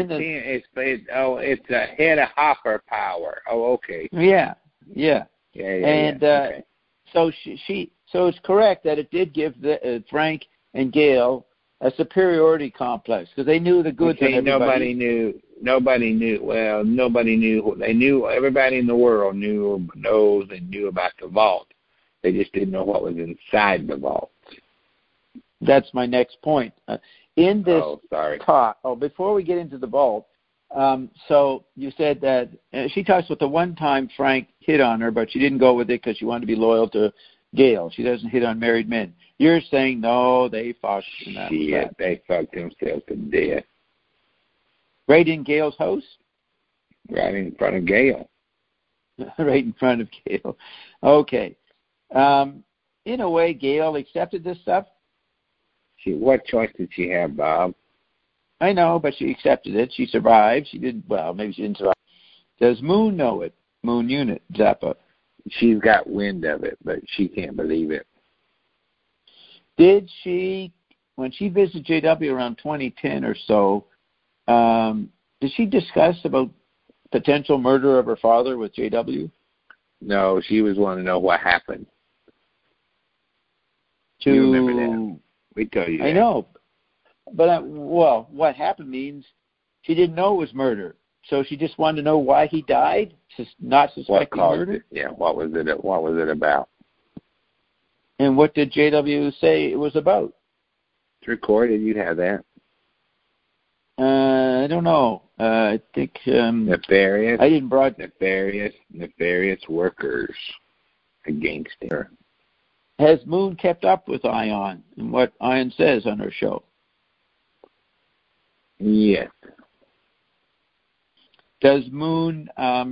Speaker 2: it's a head of hopper power. Oh, okay.
Speaker 4: Yeah.
Speaker 2: And
Speaker 4: okay. So so it's correct that it did give Frank and Gail a superiority complex because they knew the goods on everybody.
Speaker 2: Nobody knew. Well, nobody knew. They knew. Everybody in the world knows and knew about the vault. They just didn't know what was inside the vault.
Speaker 4: That's my next point. In this
Speaker 2: talk.
Speaker 4: Before we get into the vault, So you said that she talks about the one time Frank hit on her, but she didn't go with it because she wanted to be loyal to Gail. She doesn't hit on married men. You're saying, no, they fucked.
Speaker 2: Yeah, they fucked themselves to death.
Speaker 4: Right in Gail's house?
Speaker 2: Right in front of Gail.
Speaker 4: Right in front of Gail. Okay. In a way, Gail accepted this stuff.
Speaker 2: What choice did she have, Bob?
Speaker 4: I know, but she accepted it. She survived. She did well. Maybe she didn't survive. Does Moon know it? Moon Unit, Zappa.
Speaker 2: She's got wind of it, but she can't believe it.
Speaker 4: Did she, when she visited JW around 2010 or so, did she discuss about potential murder of her father with JW?
Speaker 2: No, she was wanting to know what happened. You remember that? We tell you that.
Speaker 4: I know. But, what happened means she didn't know it was murder. So she just wanted to know why he died, not suspecting murder?
Speaker 2: Yeah, what was it about?
Speaker 4: And what did JW say it was about?
Speaker 2: It's recorded. You have that.
Speaker 4: I don't know. I think
Speaker 2: nefarious.
Speaker 4: I didn't
Speaker 2: nefarious workers against her.
Speaker 4: Has Moon kept up with Ion and what Ion says on her show?
Speaker 2: Yes.
Speaker 4: Does Moon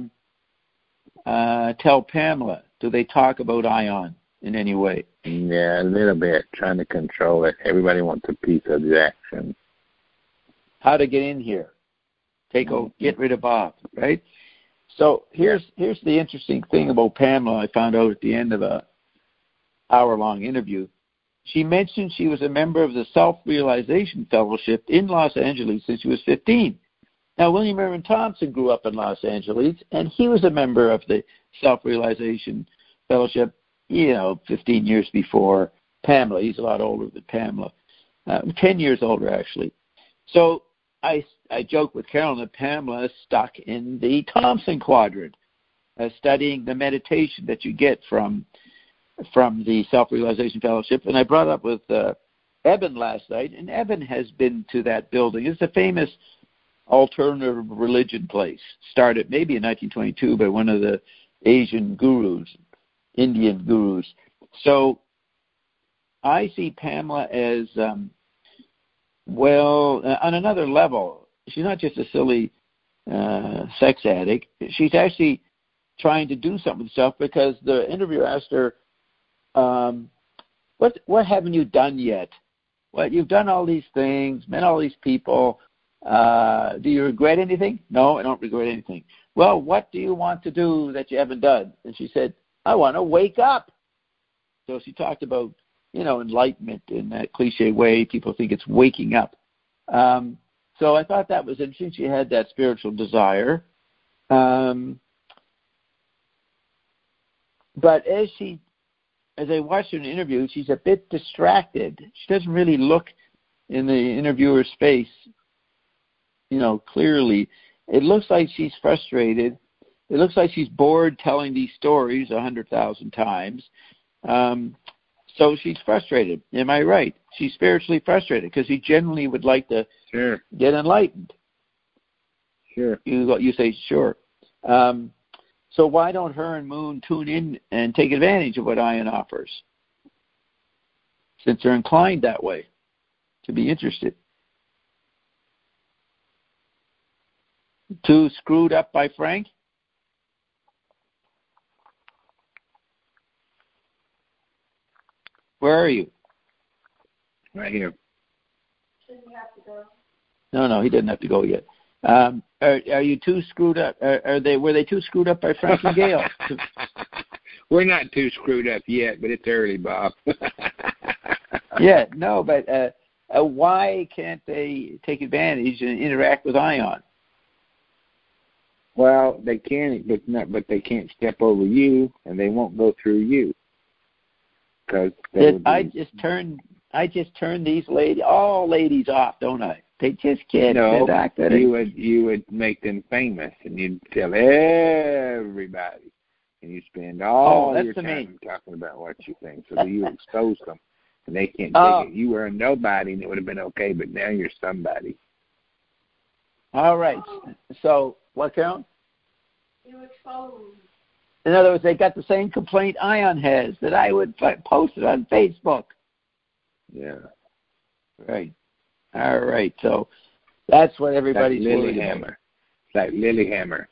Speaker 4: tell Pamela? Do they talk about Ion in any way?
Speaker 2: Yeah, a little bit, trying to control it. Everybody wants a piece of the action.
Speaker 4: How to get in here? Get rid of Bob, right? So here's the interesting thing about Pamela. I found out at the end of a hour-long interview. She mentioned she was a member of the Self-Realization Fellowship in Los Angeles since she was 15. Now, William Irwin Thompson grew up in Los Angeles, and he was a member of the Self-Realization Fellowship, 15 years before Pamela. He's a lot older than Pamela, 10 years older, actually. So I joke with Carolyn that Pamela is stuck in the Thompson quadrant, studying the meditation that you get from the Self-Realization Fellowship. And I brought up with Eben last night, and Eben has been to that building. It's a famous alternative religion place, started maybe in 1922 by one of the Asian gurus, Indian gurus. So I see Pamela as, on another level. She's not just a silly sex addict. She's actually trying to do something with stuff, because the interviewer asked her, what haven't you done yet? Well, you've done all these things, met all these people. Do you regret anything? No, I don't regret anything. Well, what do you want to do that you haven't done? And she said, I want to wake up. So she talked about, enlightenment in that cliche way. People think it's waking up. So I thought that was interesting. She had that spiritual desire. But as I watched her in the interview, she's a bit distracted. She doesn't really look in the interviewer's face, clearly. It looks like she's frustrated. It looks like she's bored telling these stories 100,000 times. So she's frustrated. Am I right? She's spiritually frustrated because she genuinely would like to get enlightened.
Speaker 2: Sure.
Speaker 4: You say sure. So why don't her and Moon tune in and take advantage of what Ion offers, since they're inclined that way, to be interested? Too screwed up by Frank? Where are you?
Speaker 2: Right here.
Speaker 3: Shouldn't you have to go?
Speaker 4: No, he didn't have to go yet. Are you too screwed up? Were they too screwed up by Frank and Gail?
Speaker 2: We're not too screwed up yet, but it's early, Bob.
Speaker 4: Yeah, no, but why can't they take advantage and interact with Ion?
Speaker 2: Well, they can, but they can't step over you, and they won't go through you.
Speaker 4: I just turn these all ladies off, don't I? They just can't.
Speaker 2: No, you would make them famous, and you'd tell everybody, and you spend all your time talking about what you think, so that you expose them, and they can't take it. You were a nobody, and it would have been okay, but now you're somebody.
Speaker 4: All right. So, what, Carol?
Speaker 3: You exposed.
Speaker 4: In other words, they got the same complaint Ion has, that I would post it on Facebook.
Speaker 2: Yeah.
Speaker 4: Right. All right. So that's what everybody's
Speaker 2: like
Speaker 4: worried
Speaker 2: about. It's like Lilyhammer.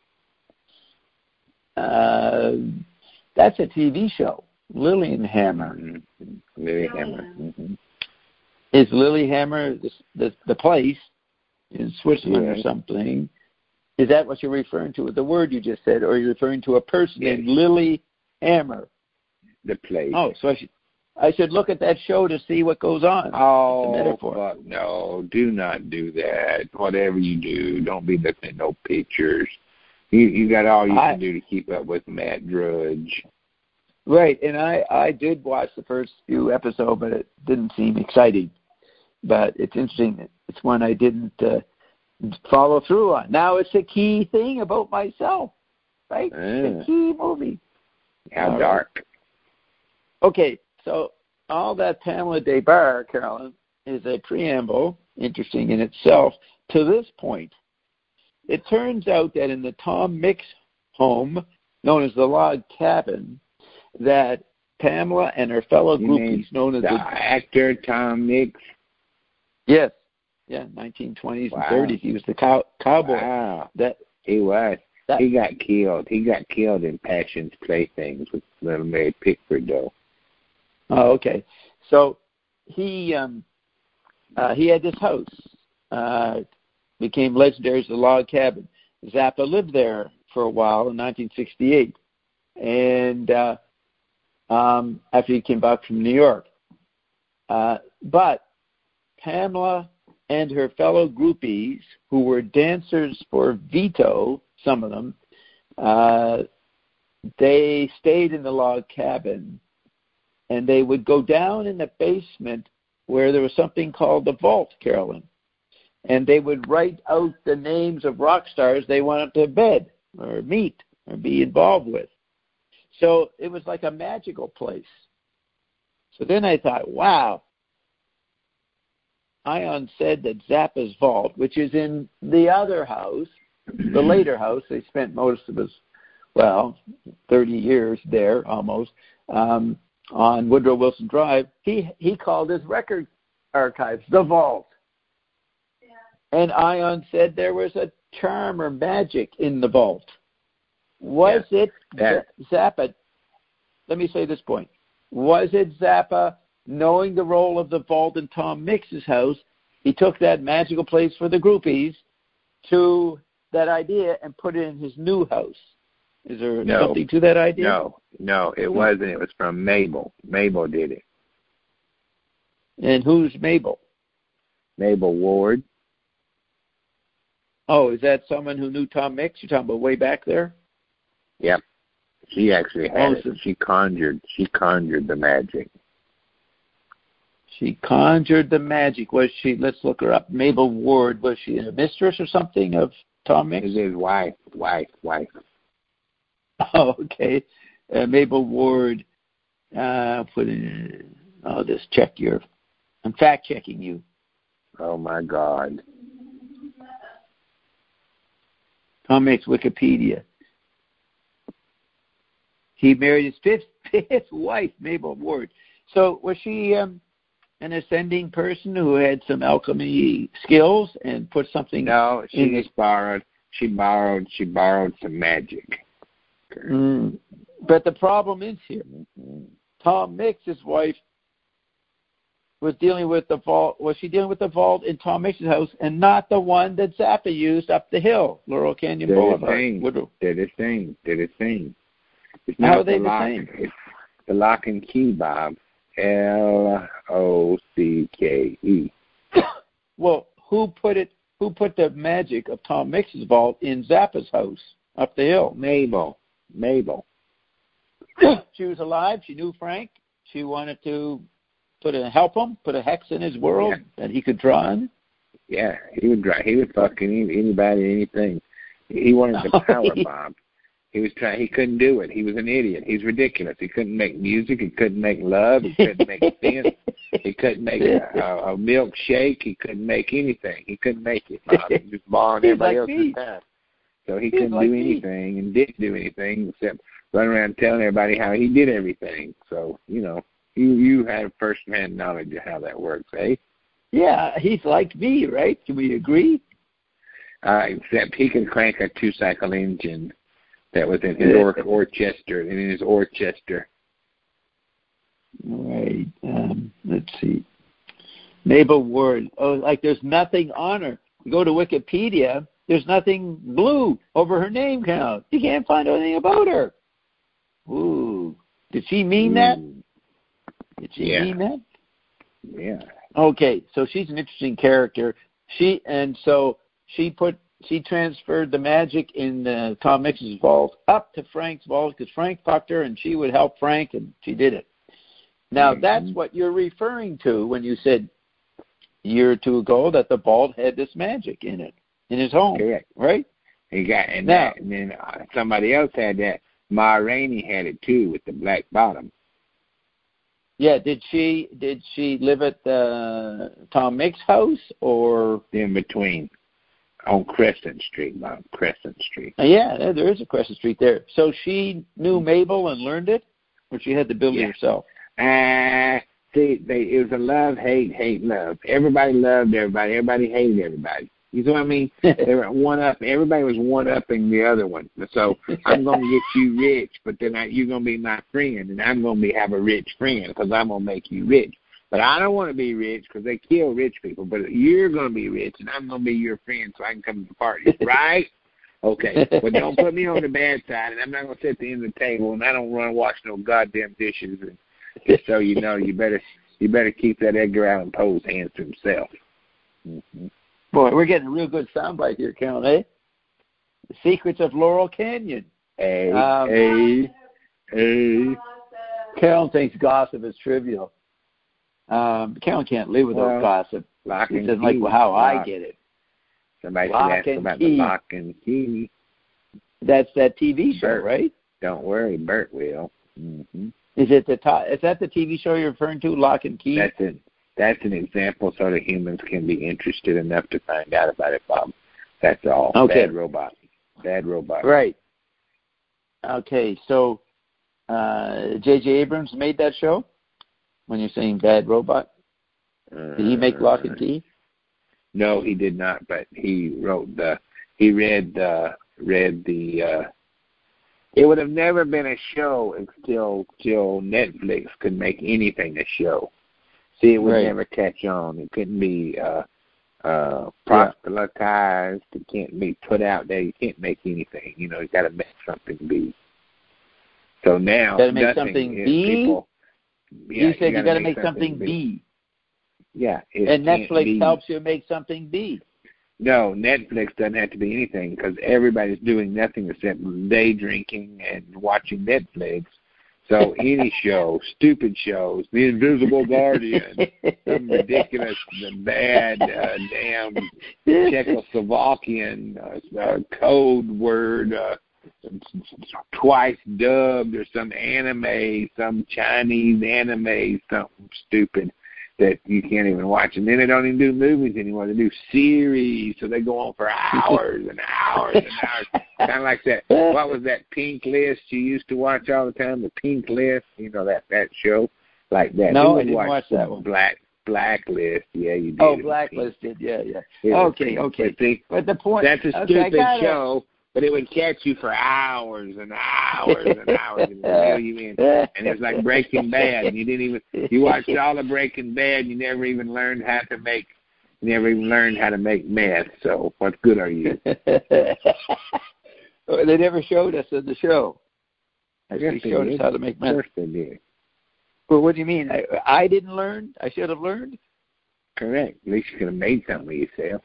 Speaker 4: That's a TV show. Lilyhammer.
Speaker 2: Mm-hmm. Lilyhammer. Mm-hmm.
Speaker 4: Is Lilyhammer the place in Switzerland or something? Is that what you're referring to with the word you just said, or are you referring to a person named Lilyhammer?
Speaker 2: The place.
Speaker 4: Oh, so I should look at that show to see what goes on.
Speaker 2: Oh, fuck no. Do not do that. Whatever you do, don't be looking at no pictures. You got all you can do to keep up with Matt Drudge.
Speaker 4: Right, and I did watch the first few episodes, but it didn't seem exciting. But it's interesting. It's one I didn't follow through on. Now it's a key thing about myself, right? It's a key movie.
Speaker 2: How dark.
Speaker 4: Okay, so all that Pamela Des Barres, Carolyn, is a preamble, interesting in itself, to this point. It turns out that in the Tom Mix home, known as the Log Cabin, that Pamela and her fellow groupies, known as
Speaker 2: the actor Tom Mix.
Speaker 4: Yes, 1920s and 30s. He was the cowboy.
Speaker 2: Wow,
Speaker 4: he was.
Speaker 2: He got killed. He got killed in Passion's Playthings with Little Mary Pickford, though.
Speaker 4: Oh, okay. So he had this house. Became legendary as the Log Cabin. Zappa lived there for a while in 1968, and after he came back from New York. But Pamela and her fellow groupies, who were dancers for Vito, some of them, they stayed in the Log Cabin, and they would go down in the basement where there was something called the Vault, Carolyn. And they would write out the names of rock stars they wanted to bed or meet or be involved with. So it was like a magical place. So then I thought, wow. Ion said that Zappa's Vault, which is in the other house, the later house, they spent most of his, 30 years there almost, on Woodrow Wilson Drive, he called his record archives the Vault. And Ion said there was a charm or magic in the vault. Was it Zappa? Let me say this point. Was it Zappa, knowing the role of the vault in Tom Mix's house, he took that magical place for the groupies to that idea and put it in his new house? Is there something to that idea?
Speaker 2: No, it wasn't. It was from Mabel. Mabel did it.
Speaker 4: And who's Mabel?
Speaker 2: Mabel Ward.
Speaker 4: Oh, is that someone who knew Tom Mix? You're talking about way back there?
Speaker 2: Yep. She actually had it. She conjured the magic.
Speaker 4: She conjured the magic. Was she, let's look her up, Mabel Ward, was she a mistress or something of Tom Mix?
Speaker 2: It is wife.
Speaker 4: Oh, okay. Mabel Ward, put in, this check I'm fact checking you.
Speaker 2: Oh my God.
Speaker 4: Tom Mix Wikipedia. He married his fifth wife, Mabel Ward. So was she an ascending person who had some alchemy skills and put something?
Speaker 2: No, she just borrowed. She borrowed some magic.
Speaker 4: But the problem is here. Tom Mix's wife was dealing with the vault. Was she dealing with the vault in Tom Mix's house and not the one that Zappa used up the hill, Laurel Canyon Boulevard?
Speaker 2: They're the same. It's
Speaker 4: not How are they the same?
Speaker 2: It's the lock and key, Bob. L-O-C-K-E.
Speaker 4: Well, who put the magic of Tom Mix's vault in Zappa's house up the hill?
Speaker 2: Mabel.
Speaker 4: She was alive. She knew Frank. She wanted to help him, put a hex in his world that he could draw in.
Speaker 2: Yeah, he would fuck anybody, anything. He wanted the power, Bob. He couldn't do it. He was an idiot. He's ridiculous. He couldn't make music. He couldn't make love. He couldn't make sense. He couldn't make a milkshake. He couldn't make anything. He couldn't make it. He was borrowing everybody else's time. So he couldn't do anything and didn't do anything except run around telling everybody how he did everything. So, you have first-hand knowledge of how that works, eh?
Speaker 4: Yeah, he's like me, right? Can we agree?
Speaker 2: Except he can crank a 2-cycle engine that was in his Orchester.
Speaker 4: Right. Let's see. Mabel Ward. Oh, like there's nothing on her. You go to Wikipedia, there's nothing blue over her name count. You can't find anything about her. Ooh. Did she mean that? Did she mean that?
Speaker 2: Yeah.
Speaker 4: Okay, so she's an interesting character. She transferred the magic in Tom Mix's vault up to Frank's vault because Frank fucked her and she would help Frank, and she did it. Now, that's what you're referring to when you said a year or two ago that the vault had this magic in it, in his home.
Speaker 2: Correct.
Speaker 4: Right?
Speaker 2: And then somebody else had that. Ma Rainey had it, too, with the black bottom.
Speaker 4: Yeah, did she live at Tom Mix's house or?
Speaker 2: In between. On Crescent Street.
Speaker 4: Yeah, there is a Crescent Street there. So she knew Mabel and learned it, or she had to build it herself?
Speaker 2: It was a love, hate, love. Everybody loved everybody. Everybody hated everybody. You know what I mean? They were everybody was one-upping the other one. So I'm going to get you rich, but then you're going to be my friend, and I'm going to have a rich friend because I'm going to make you rich. But I don't want to be rich because they kill rich people. But you're going to be rich, and I'm going to be your friend so I can come to the party, right? Okay. But don't put me on the bad side, and I'm not going to sit at the end of the table, and I don't want to wash no goddamn dishes. And just so you know, you better keep that Edgar Allan Poe's hands to himself. Mm-hmm.
Speaker 4: Boy, we're getting a real good soundbite here, Carol, eh? The Secrets of Laurel Canyon.
Speaker 2: Hey.
Speaker 4: Carol thinks gossip is trivial. Carol can't live without gossip. She doesn't like how I get it.
Speaker 2: Somebody should ask about the Lock and Key.
Speaker 4: That's that TV show, right?
Speaker 2: Don't worry, Bert will. Mm-hmm.
Speaker 4: Is that the TV show you're referring to, Lock and Key?
Speaker 2: That's it. That's an example so that humans can be interested enough to find out about it, Bob. That's all.
Speaker 4: Okay.
Speaker 2: Bad robot.
Speaker 4: Right. Okay, so J.J. Abrams made that show? When you're saying bad robot? Did he make Lock and Key?
Speaker 2: No, he did not, but he read the it would have never been a show until Netflix could make anything a show. See, it would never catch on. It couldn't be proselytized. It can't be put out there. You can't make anything. You got to make something be. So now,
Speaker 4: got to make something be. You said you got to make something be.
Speaker 2: Yeah,
Speaker 4: and Netflix helps you make something be.
Speaker 2: No, Netflix doesn't have to be anything because everybody's doing nothing except day drinking and watching Netflix. So any show, stupid shows, The Invisible Guardian, some ridiculous, bad, damn Czechoslovakian code word, twice dubbed, or some anime, some Chinese anime, something stupid that you can't even watch. And then they don't even do movies anymore. They do series, so they go on for hours and hours and hours. Kind of like that. What was that Pink List you used to watch all the time? The Pink List, that show, like that.
Speaker 4: No, I didn't watch that one.
Speaker 2: Blacklist, yeah, you did.
Speaker 4: Oh, Blacklisted, yeah. Okay. But the point,
Speaker 2: that's a stupid show. But it would catch you for hours and hours and hours and reel you in. And it was like Breaking Bad. And you watched all of Breaking Bad and you never even learned how to make meth. So what good are you?
Speaker 4: They never showed us in the show. They showed us how to make meth.
Speaker 2: Of course they did.
Speaker 4: Well, what do you mean? I didn't learn? I should have learned?
Speaker 2: Correct. At least you could have made something of yourself.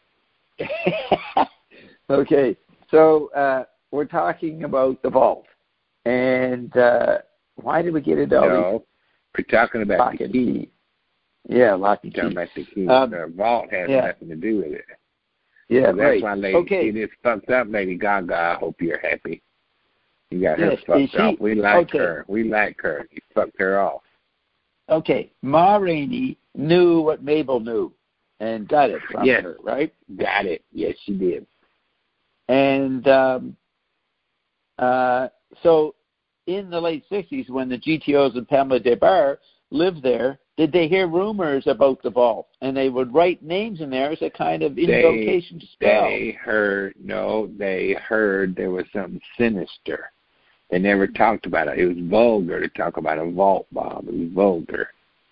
Speaker 4: Okay. So we're talking about the vault, and why did we get into all these?
Speaker 2: We're talking about the key.
Speaker 4: Yeah, Lock and Key.
Speaker 2: Talking about the key. The vault has nothing to do with it.
Speaker 4: Yeah,
Speaker 2: so that's why, Lady, it is fucked up, Lady Gaga. I hope you're happy. You got her fucked off. We like her. We like her. You fucked her off.
Speaker 4: Okay. Ma Rainey knew what Mabel knew and got it from her, right?
Speaker 2: Got it. Yes, she did.
Speaker 4: And so in the late 60s, when the GTOs and Pamela Des Barres lived there, did they hear rumors about the vault? And they would write names in there as a kind of invocation spell.
Speaker 2: They heard there was something sinister. They never talked about it. It was vulgar to talk about a vault, Bob. It was vulgar.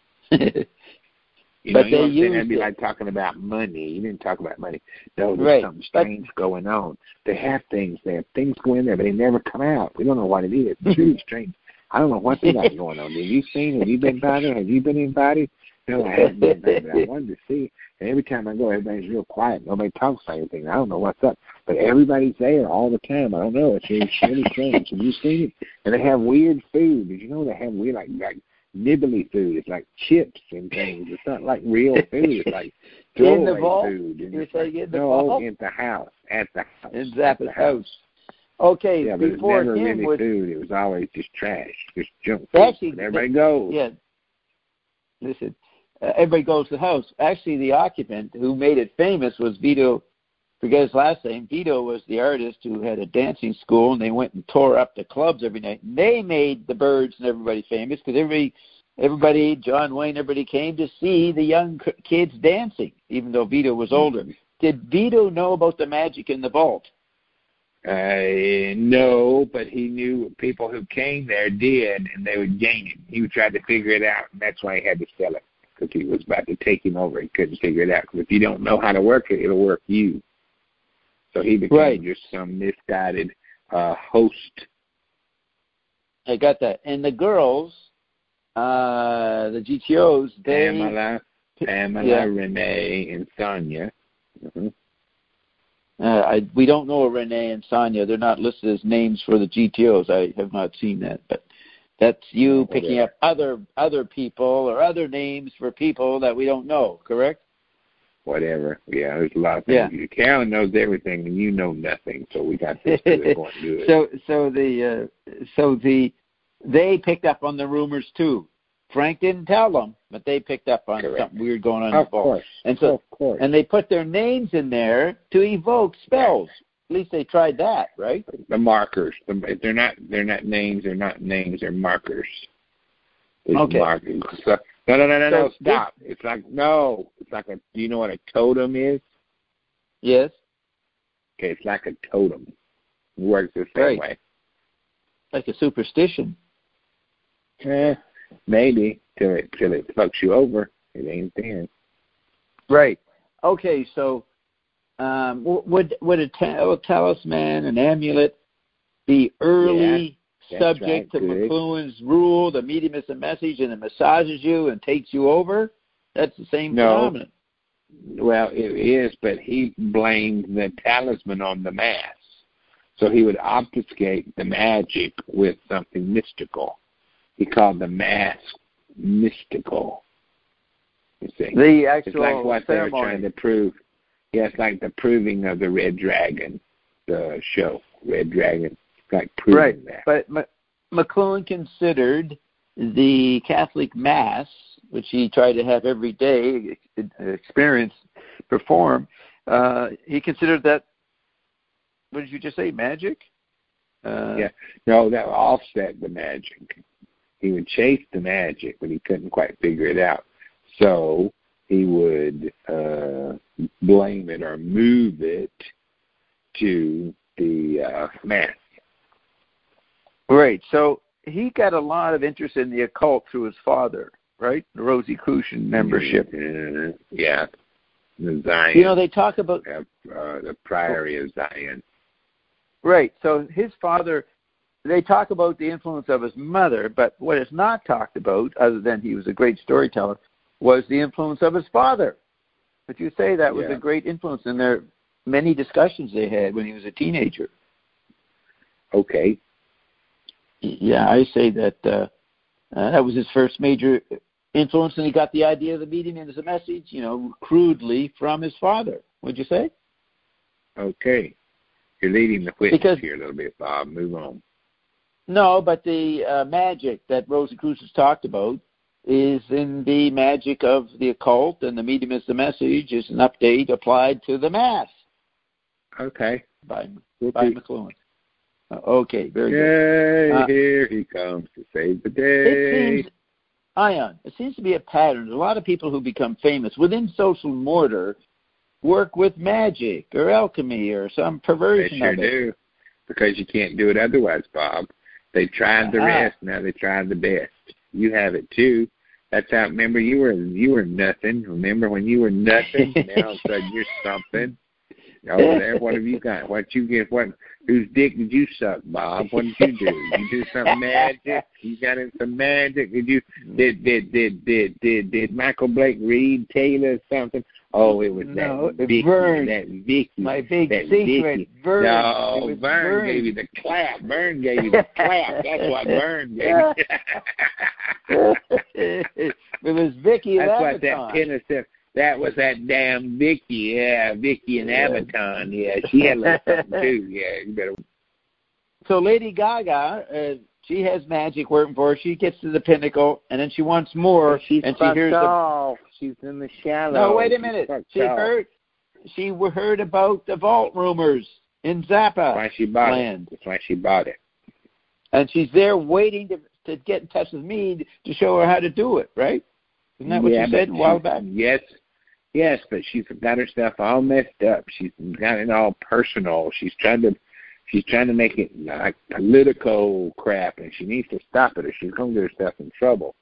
Speaker 4: But they used
Speaker 2: that'd be like talking about money. You didn't talk about money. No, there's something strange going on. They have things there. Things go in there, but they never come out. We don't know what it is. It's really strange. I don't know what they got going on. Have you seen? Have you been by there? Have you been invited? No, I haven't been by there. I wanted to see. And every time I go, everybody's real quiet. Nobody talks about anything. I don't know what's up. But everybody's there all the time. I don't know. It's really strange. Have you seen it? And they have weird food. Did you know they have weird, like nibbly food? It's like chips and things. It's not like real food. It's like throwaway food. And
Speaker 4: you say in the
Speaker 2: vault? In the house. At the house.
Speaker 4: In Zappa's house. Okay,
Speaker 2: yeah, but
Speaker 4: before
Speaker 2: it was never
Speaker 4: him
Speaker 2: really food. It was always just trash, just junk food. Actually, everybody goes.
Speaker 4: Yeah. Listen, everybody goes to the house. Actually, the occupant who made it famous was Vito. Forget his last name. Vito was the artist who had a dancing school, and they went and tore up the clubs every night. And they made the Byrds and everybody famous because everybody, John Wayne, everybody came to see the young kids dancing, even though Vito was older. Did Vito know about the magic in the vault?
Speaker 2: No, but he knew people who came there did, and they would gain it. He tried to figure it out, and that's why he had to sell it, because he was about to take him over. He couldn't figure it out, because if you don't know how to work it, it'll work you. So he became just some misguided host.
Speaker 4: I got that. And the girls, the GTOs,
Speaker 2: Pamela, Renee, and Sonia. Mm-hmm.
Speaker 4: We don't know Renee and Sonia. They're not listed as names for the GTOs. I have not seen that, but that's you picking up other people or other names for people that we don't know, correct?
Speaker 2: Whatever. Yeah, there's a lot of things. Yeah. Carolyn knows everything, and you know nothing, so we got to go and do
Speaker 4: it. So they picked up on the rumors too. Frank didn't tell them, but they picked up on something weird going on in the vault. And so, and they put their names in there to evoke spells. At least they tried that, right?
Speaker 2: The markers. They're not names. They're not names. They're markers. It's markers. So, no. Stop. It's like a. Do you know what a totem is?
Speaker 4: Yes.
Speaker 2: Okay, it's like a totem. It works the same way.
Speaker 4: Like a superstition.
Speaker 2: Maybe till it fucks you over. It ain't then.
Speaker 4: Right. Okay. So, would a talisman, an amulet, be early subject to McLuhan's rule? The medium is a message, and it massages you and takes you over. That's the same phenomenon.
Speaker 2: Well, it is, but he blamed the talisman on the mass, so he would obfuscate the magic with something mystical. He called the mass mystical. You see,
Speaker 4: the actual
Speaker 2: it's like what
Speaker 4: ceremony.
Speaker 2: They were trying to prove. Yeah, it's like the proving of the Red Dragon, the show Red Dragon. It's like proving that.
Speaker 4: But McLuhan considered the Catholic Mass, which he tried to have every day, perform. He considered that. What did you just say? Magic?
Speaker 2: No, that offset the magic. He would chase the magic, but he couldn't quite figure it out. So he would blame it or move it to the Mass.
Speaker 4: Right. So he got a lot of interest in the occult through his father, right? The Rosicrucian membership.
Speaker 2: Yeah. The Zion.
Speaker 4: You know, they talk about
Speaker 2: the Priory of Zion.
Speaker 4: Right. So his father, they talk about the influence of his mother, but what is not talked about, other than he was a great storyteller, was the influence of his father. But you say that was a great influence in their many discussions they had when he was a teenager.
Speaker 2: Okay.
Speaker 4: Yeah, I say that that was his first major influence, and he got the idea of the medium as a message, crudely from his father. Would you say?
Speaker 2: Okay. You're leading the witness here a little bit, Bob. Move on.
Speaker 4: No, but the magic that Rosicrucians talked about is in the magic of the occult, and the medium is the message is an update applied to the Mass.
Speaker 2: Okay.
Speaker 4: By McLuhan. Okay, very good.
Speaker 2: Here he comes to save the day.
Speaker 4: It seems to be a pattern. A lot of people who become famous within social mortar work with magic or alchemy or some perversion
Speaker 2: of it.
Speaker 4: They
Speaker 2: sure do, because you can't do it otherwise, Bob. They tried the rest, now they tried the best. You have it too. That's how. Remember, you were nothing. Remember when you were nothing? Now all of a sudden you're something. Over there, what have you got? What you get? What? Whose dick did you suck, Bob? What did you do? You do some magic? You got in some magic? Did Michael Blake read Taylor something? Oh, it was that Vicky. That Vicky.
Speaker 4: My big secret.
Speaker 2: Vicky.
Speaker 4: Vern.
Speaker 2: No, Vern gave you the clap. Vern gave you the clap. That's what Vern gave you.
Speaker 4: It was Vicky.
Speaker 2: That's what that innocent. That was that damn Vicky. Yeah, Vicky and Abaton. Yeah, she had a little something too. Yeah, you better.
Speaker 4: So Lady Gaga, she has magic working for her. She gets to the pinnacle, and then she wants more.
Speaker 2: She's
Speaker 4: and she hears
Speaker 2: off. She's in the shadow.
Speaker 4: No, wait a minute. She heard about the vault rumors in Zappa.
Speaker 2: That's why she bought
Speaker 4: land.
Speaker 2: it. That's why she bought it.
Speaker 4: And she's there waiting to get in touch with me to show her how to do it, right? Isn't that what you said a while back?
Speaker 2: Yes, but she's got her stuff all messed up. She's got it all personal. She's trying to make it like political crap, and she needs to stop it or she's going to get herself in trouble.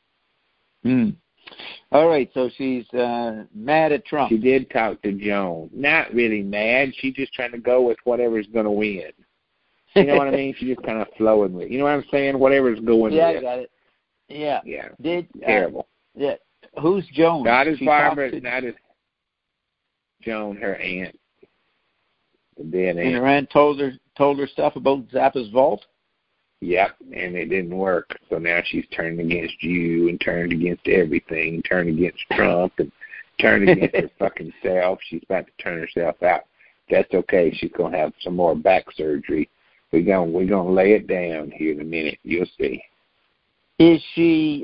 Speaker 4: All right, so she's mad at Trump.
Speaker 2: She did talk to Joan. Not really mad. She's just trying to go with whatever's going to win. You know what I mean? She's just kind of flowing with it. You know what I'm saying? Whatever's going with.
Speaker 4: Yeah, I got it. Yeah.
Speaker 2: Terrible.
Speaker 4: Yeah. Who's Joan?
Speaker 2: Not as Barbara, not as Joan, her aunt. The dead aunt.
Speaker 4: And her aunt told her stuff about Zappa's vault?
Speaker 2: Yep, and it didn't work. So now she's turned against you and turned against everything, turned against Trump and turned against her fucking self. She's about to turn herself out. That's okay. She's going to have some more back surgery. We're gonna lay it down here in a minute. You'll see.
Speaker 4: Is she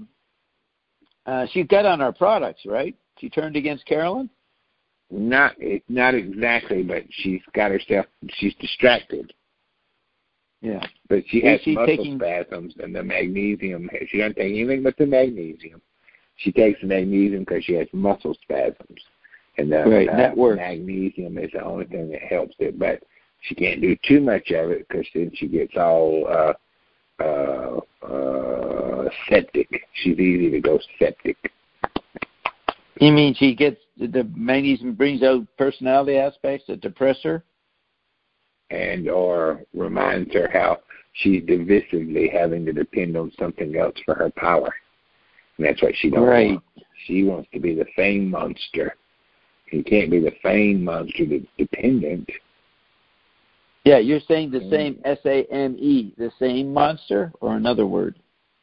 Speaker 4: she got on our products, right? She turned against Carolyn?
Speaker 2: Not exactly, but she's got herself. She's distracted.
Speaker 4: Yeah,
Speaker 2: but she has muscle spasms, and the magnesium. She doesn't take anything but the magnesium. She takes the magnesium because she has muscle spasms, and the magnesium is the only thing that helps it. But she can't do too much of it because then she gets all septic. She's easy to go septic.
Speaker 4: You mean she gets the magnesium brings out personality aspects that depress her?
Speaker 2: And or reminds her how she's divisively having to depend on something else for her power. And that's what she don't want. She wants to be the fame monster. You can't be the fame monster that's dependent.
Speaker 4: Yeah, you're saying the same S-A-M-E, the same monster, or another word?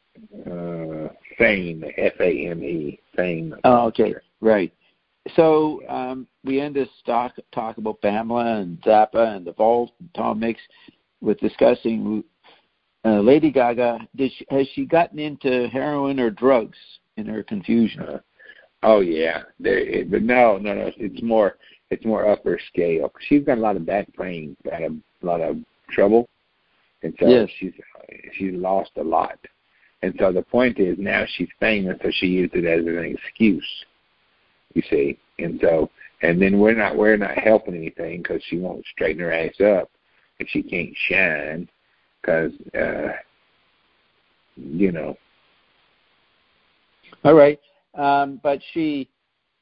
Speaker 2: Fame, F-A-M-E, fame.
Speaker 4: Oh, okay, right. So we end this talk about Pamela and Zappa and the Vault and Tom Mix with discussing Lady Gaga. Has she gotten into heroin or drugs in her confusion?
Speaker 2: Oh yeah, but no. It's more upper scale. She's got a lot of back pain, got a lot of trouble, and so she's lost a lot. And so the point is now she's famous, so she used it as an excuse. You see, and then we're not helping anything because she won't straighten her ass up, and she can't shine because
Speaker 4: All right, but she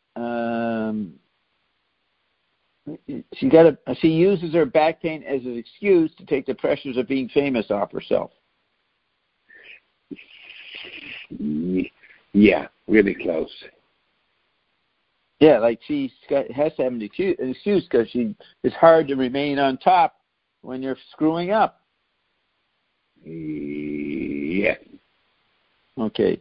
Speaker 4: uses her back pain as an excuse to take the pressures of being famous off herself.
Speaker 2: Yeah, really close.
Speaker 4: Yeah, like has to have an excuse because it's hard to remain on top when you're screwing up.
Speaker 2: Yeah.
Speaker 4: Okay.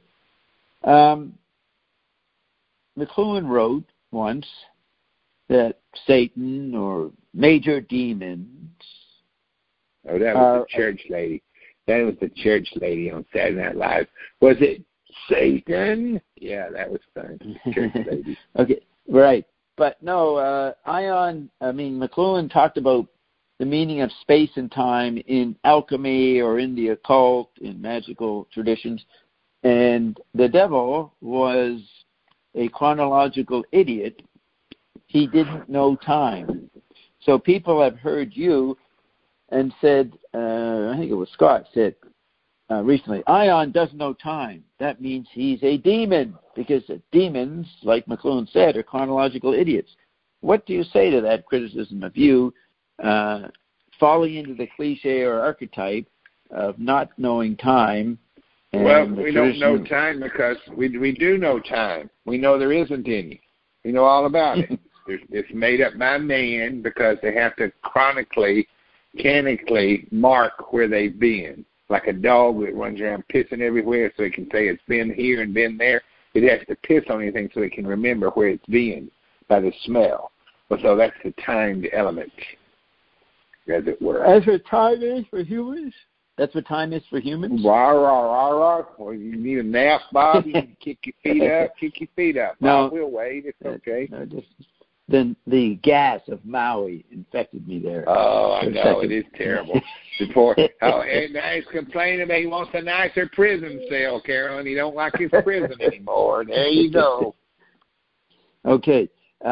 Speaker 4: McLuhan wrote once that Satan or major demons.
Speaker 2: Oh, that was the church lady. That was the church lady on Saturday Night Live. Was it Satan? Yeah, that was fun. Church lady.
Speaker 4: Okay, right. But no, McLuhan talked about the meaning of space and time in alchemy or in the occult, in magical traditions. And the devil was a chronological idiot. He didn't know time. So people have heard you and said, I think it was Scott said recently, Ion doesn't know time. That means he's a demon, because demons, like McLuhan said, are chronological idiots. What do you say to that criticism of you falling into the cliche or archetype of not knowing time?
Speaker 2: Well, we don't know time because we do know time. We know there isn't any. We know all about it. It's made up by man because they have to mechanically mark where they've been. Like a dog that runs around pissing everywhere so it can say it's been here and been there. It has to piss on anything so it can remember where it's been by the smell. Well, so that's the timed element, as it were.
Speaker 4: As what time is for humans? That's what time is for humans?
Speaker 2: Rah, rah, rah, rah. Well, you need a nap, Bob. You can kick your feet up.
Speaker 4: No,
Speaker 2: we'll wait. It's okay.
Speaker 4: Then the gas of Maui infected me there.
Speaker 2: Oh, I know. It is terrible. And now he's complaining about he wants a nicer prison cell, Carolyn. He don't like his prison anymore. There you go.
Speaker 4: Okay.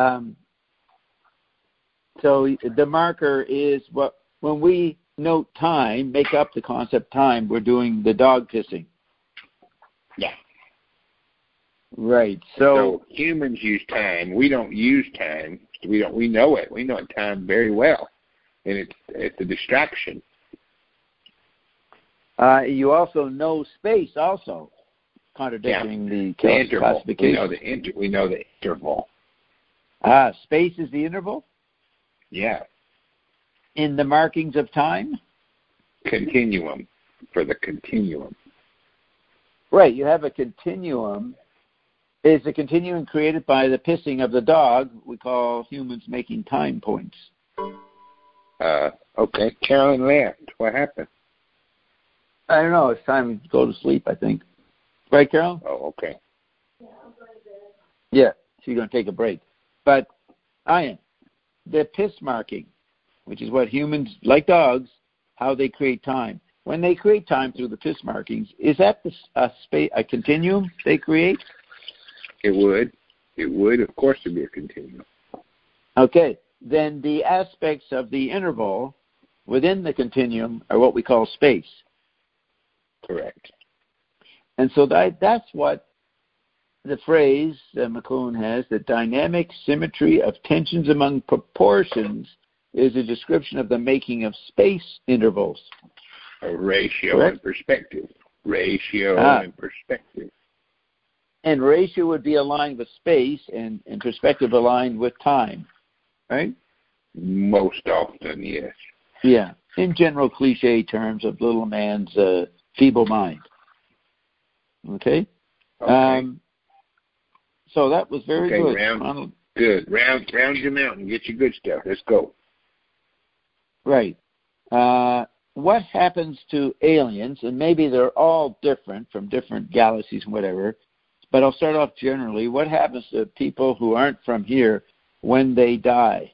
Speaker 4: So the marker is when we note time, make up the concept time, we're doing the dog pissing.
Speaker 2: Yeah.
Speaker 4: Right. So
Speaker 2: humans use time. We don't use time. We know it. We know time very well, and it's a distraction.
Speaker 4: You also know space, also contradicting the classification.
Speaker 2: We know the interval.
Speaker 4: Space is the interval.
Speaker 2: Yeah.
Speaker 4: In the markings of time.
Speaker 2: Continuum, for the continuum.
Speaker 4: Right. You have a continuum. Is the continuum created by the pissing of the dog? We call humans making time points.
Speaker 2: Okay. Carolyn left. What happened?
Speaker 4: I don't know. It's time to go to sleep, I think. Right, Carol?
Speaker 2: Oh, okay.
Speaker 4: Yeah, she's going to take a break. But, Ian, the piss marking, which is what humans, like dogs, how they create time. When they create time through the piss markings, is that a continuum they create?
Speaker 2: It would. Of course, it would be a continuum.
Speaker 4: Okay. Then the aspects of the interval within the continuum are what we call space.
Speaker 2: Correct.
Speaker 4: And so that's what the phrase that McLuhan has, the dynamic symmetry of tensions among proportions, is a description of the making of space intervals.
Speaker 2: A ratio and perspective. And perspective.
Speaker 4: And ratio would be aligned with space and perspective aligned with time, right?
Speaker 2: Most often, yes.
Speaker 4: Yeah, in general cliche terms of little man's feeble mind. Okay? So that was very good.
Speaker 2: Good. Round your mountain. Get your good stuff. Let's go.
Speaker 4: Right. What happens to aliens, and maybe they're all different from different galaxies and whatever, but I'll start off generally. What happens to people who aren't from here when they die?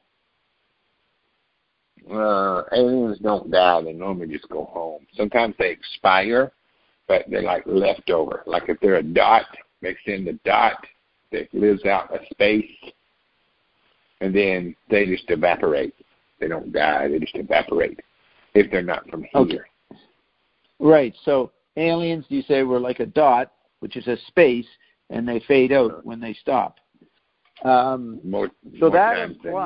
Speaker 2: Aliens don't die. They normally just go home. Sometimes they expire, but they're like leftover. Like if they're a dot, they send a dot that lives out a space, and then they just evaporate. They don't die. They just evaporate if they're not from here.
Speaker 4: Okay. Right. So aliens, you say, were like a dot, which is a space, and they fade out when they stop. That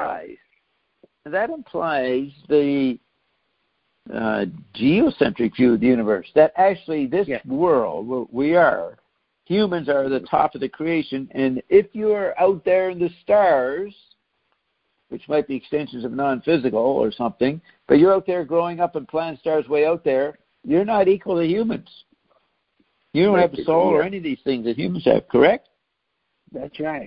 Speaker 4: implies the geocentric view of the universe, that actually this world, humans are the top of the creation, and if you're out there in the stars, which might be extensions of non-physical or something, but you're out there growing up and planting stars way out there, you're not equal to humans. You don't have a soul or any of these things that humans have, correct?
Speaker 2: That's right.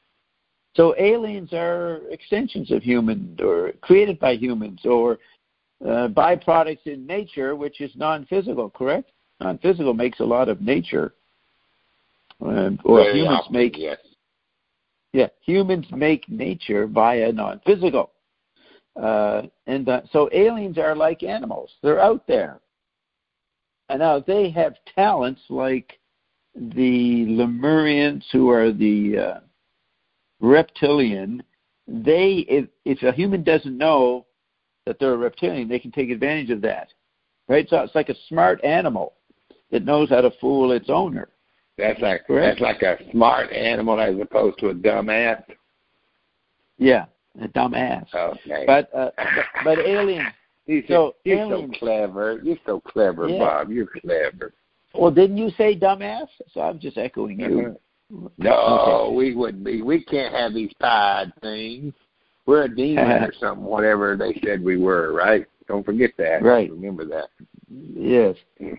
Speaker 4: So aliens are extensions of humans or created by humans, or byproducts in nature, which is non-physical, correct? Non-physical makes a lot of nature. Humans make... Yes. Yeah, humans make nature via non-physical. So aliens are like animals. They're out there. And now they have talents like the Lemurians, who are the reptilian. If a human doesn't know that they're a reptilian, they can take advantage of that. Right? So it's like a smart animal that knows how to fool its owner.
Speaker 2: That's like a smart animal as opposed to a dumbass.
Speaker 4: Yeah, a dumbass.
Speaker 2: Okay.
Speaker 4: But aliens.
Speaker 2: You're so clever. You're so clever, yeah. Bob. You're clever.
Speaker 4: Well, didn't you say dumbass? So I'm just echoing you.
Speaker 2: No, okay. We wouldn't be. We can't have these pied things. We're a demon or something, whatever they said we were, right? Don't forget that.
Speaker 4: Right.
Speaker 2: Remember that.
Speaker 4: Yes.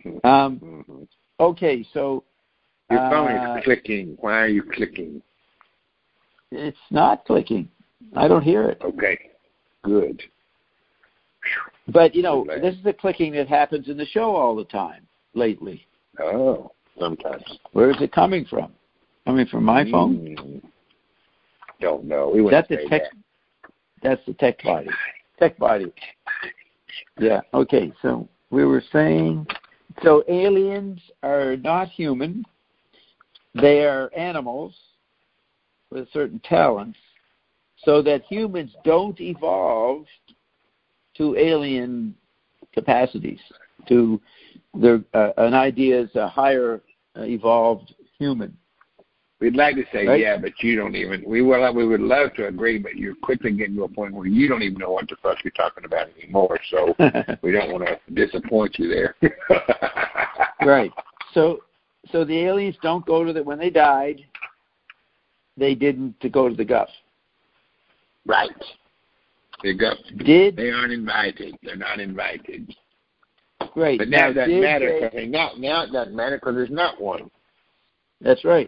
Speaker 4: Okay, so...
Speaker 2: Your phone is clicking. Why are you clicking?
Speaker 4: It's not clicking. I don't hear it.
Speaker 2: Okay, good.
Speaker 4: But, this is the clicking that happens in the show all the time lately.
Speaker 2: Oh, sometimes.
Speaker 4: Where is it coming from? Coming from my phone?
Speaker 2: Don't know. We wouldn't say that.
Speaker 4: That's the tech body. Tech body. Yeah, okay. So we were saying, so aliens are not human. They are animals with certain talents, so that humans don't evolve to alien capacities. To their an idea is a higher evolved human.
Speaker 2: We'd like to say
Speaker 4: right?
Speaker 2: Yeah, but you don't even. We would love to agree, but you're quickly getting to a point where you don't even know what the fuck you're talking about anymore. So we don't want to disappoint you there.
Speaker 4: Right. So the aliens don't go to when they died, they didn't go to the Guff.
Speaker 2: Right. The Guff. They aren't invited. They're not invited.
Speaker 4: Right.
Speaker 2: But now it doesn't matter. Now it doesn't matter because there's not one.
Speaker 4: That's right.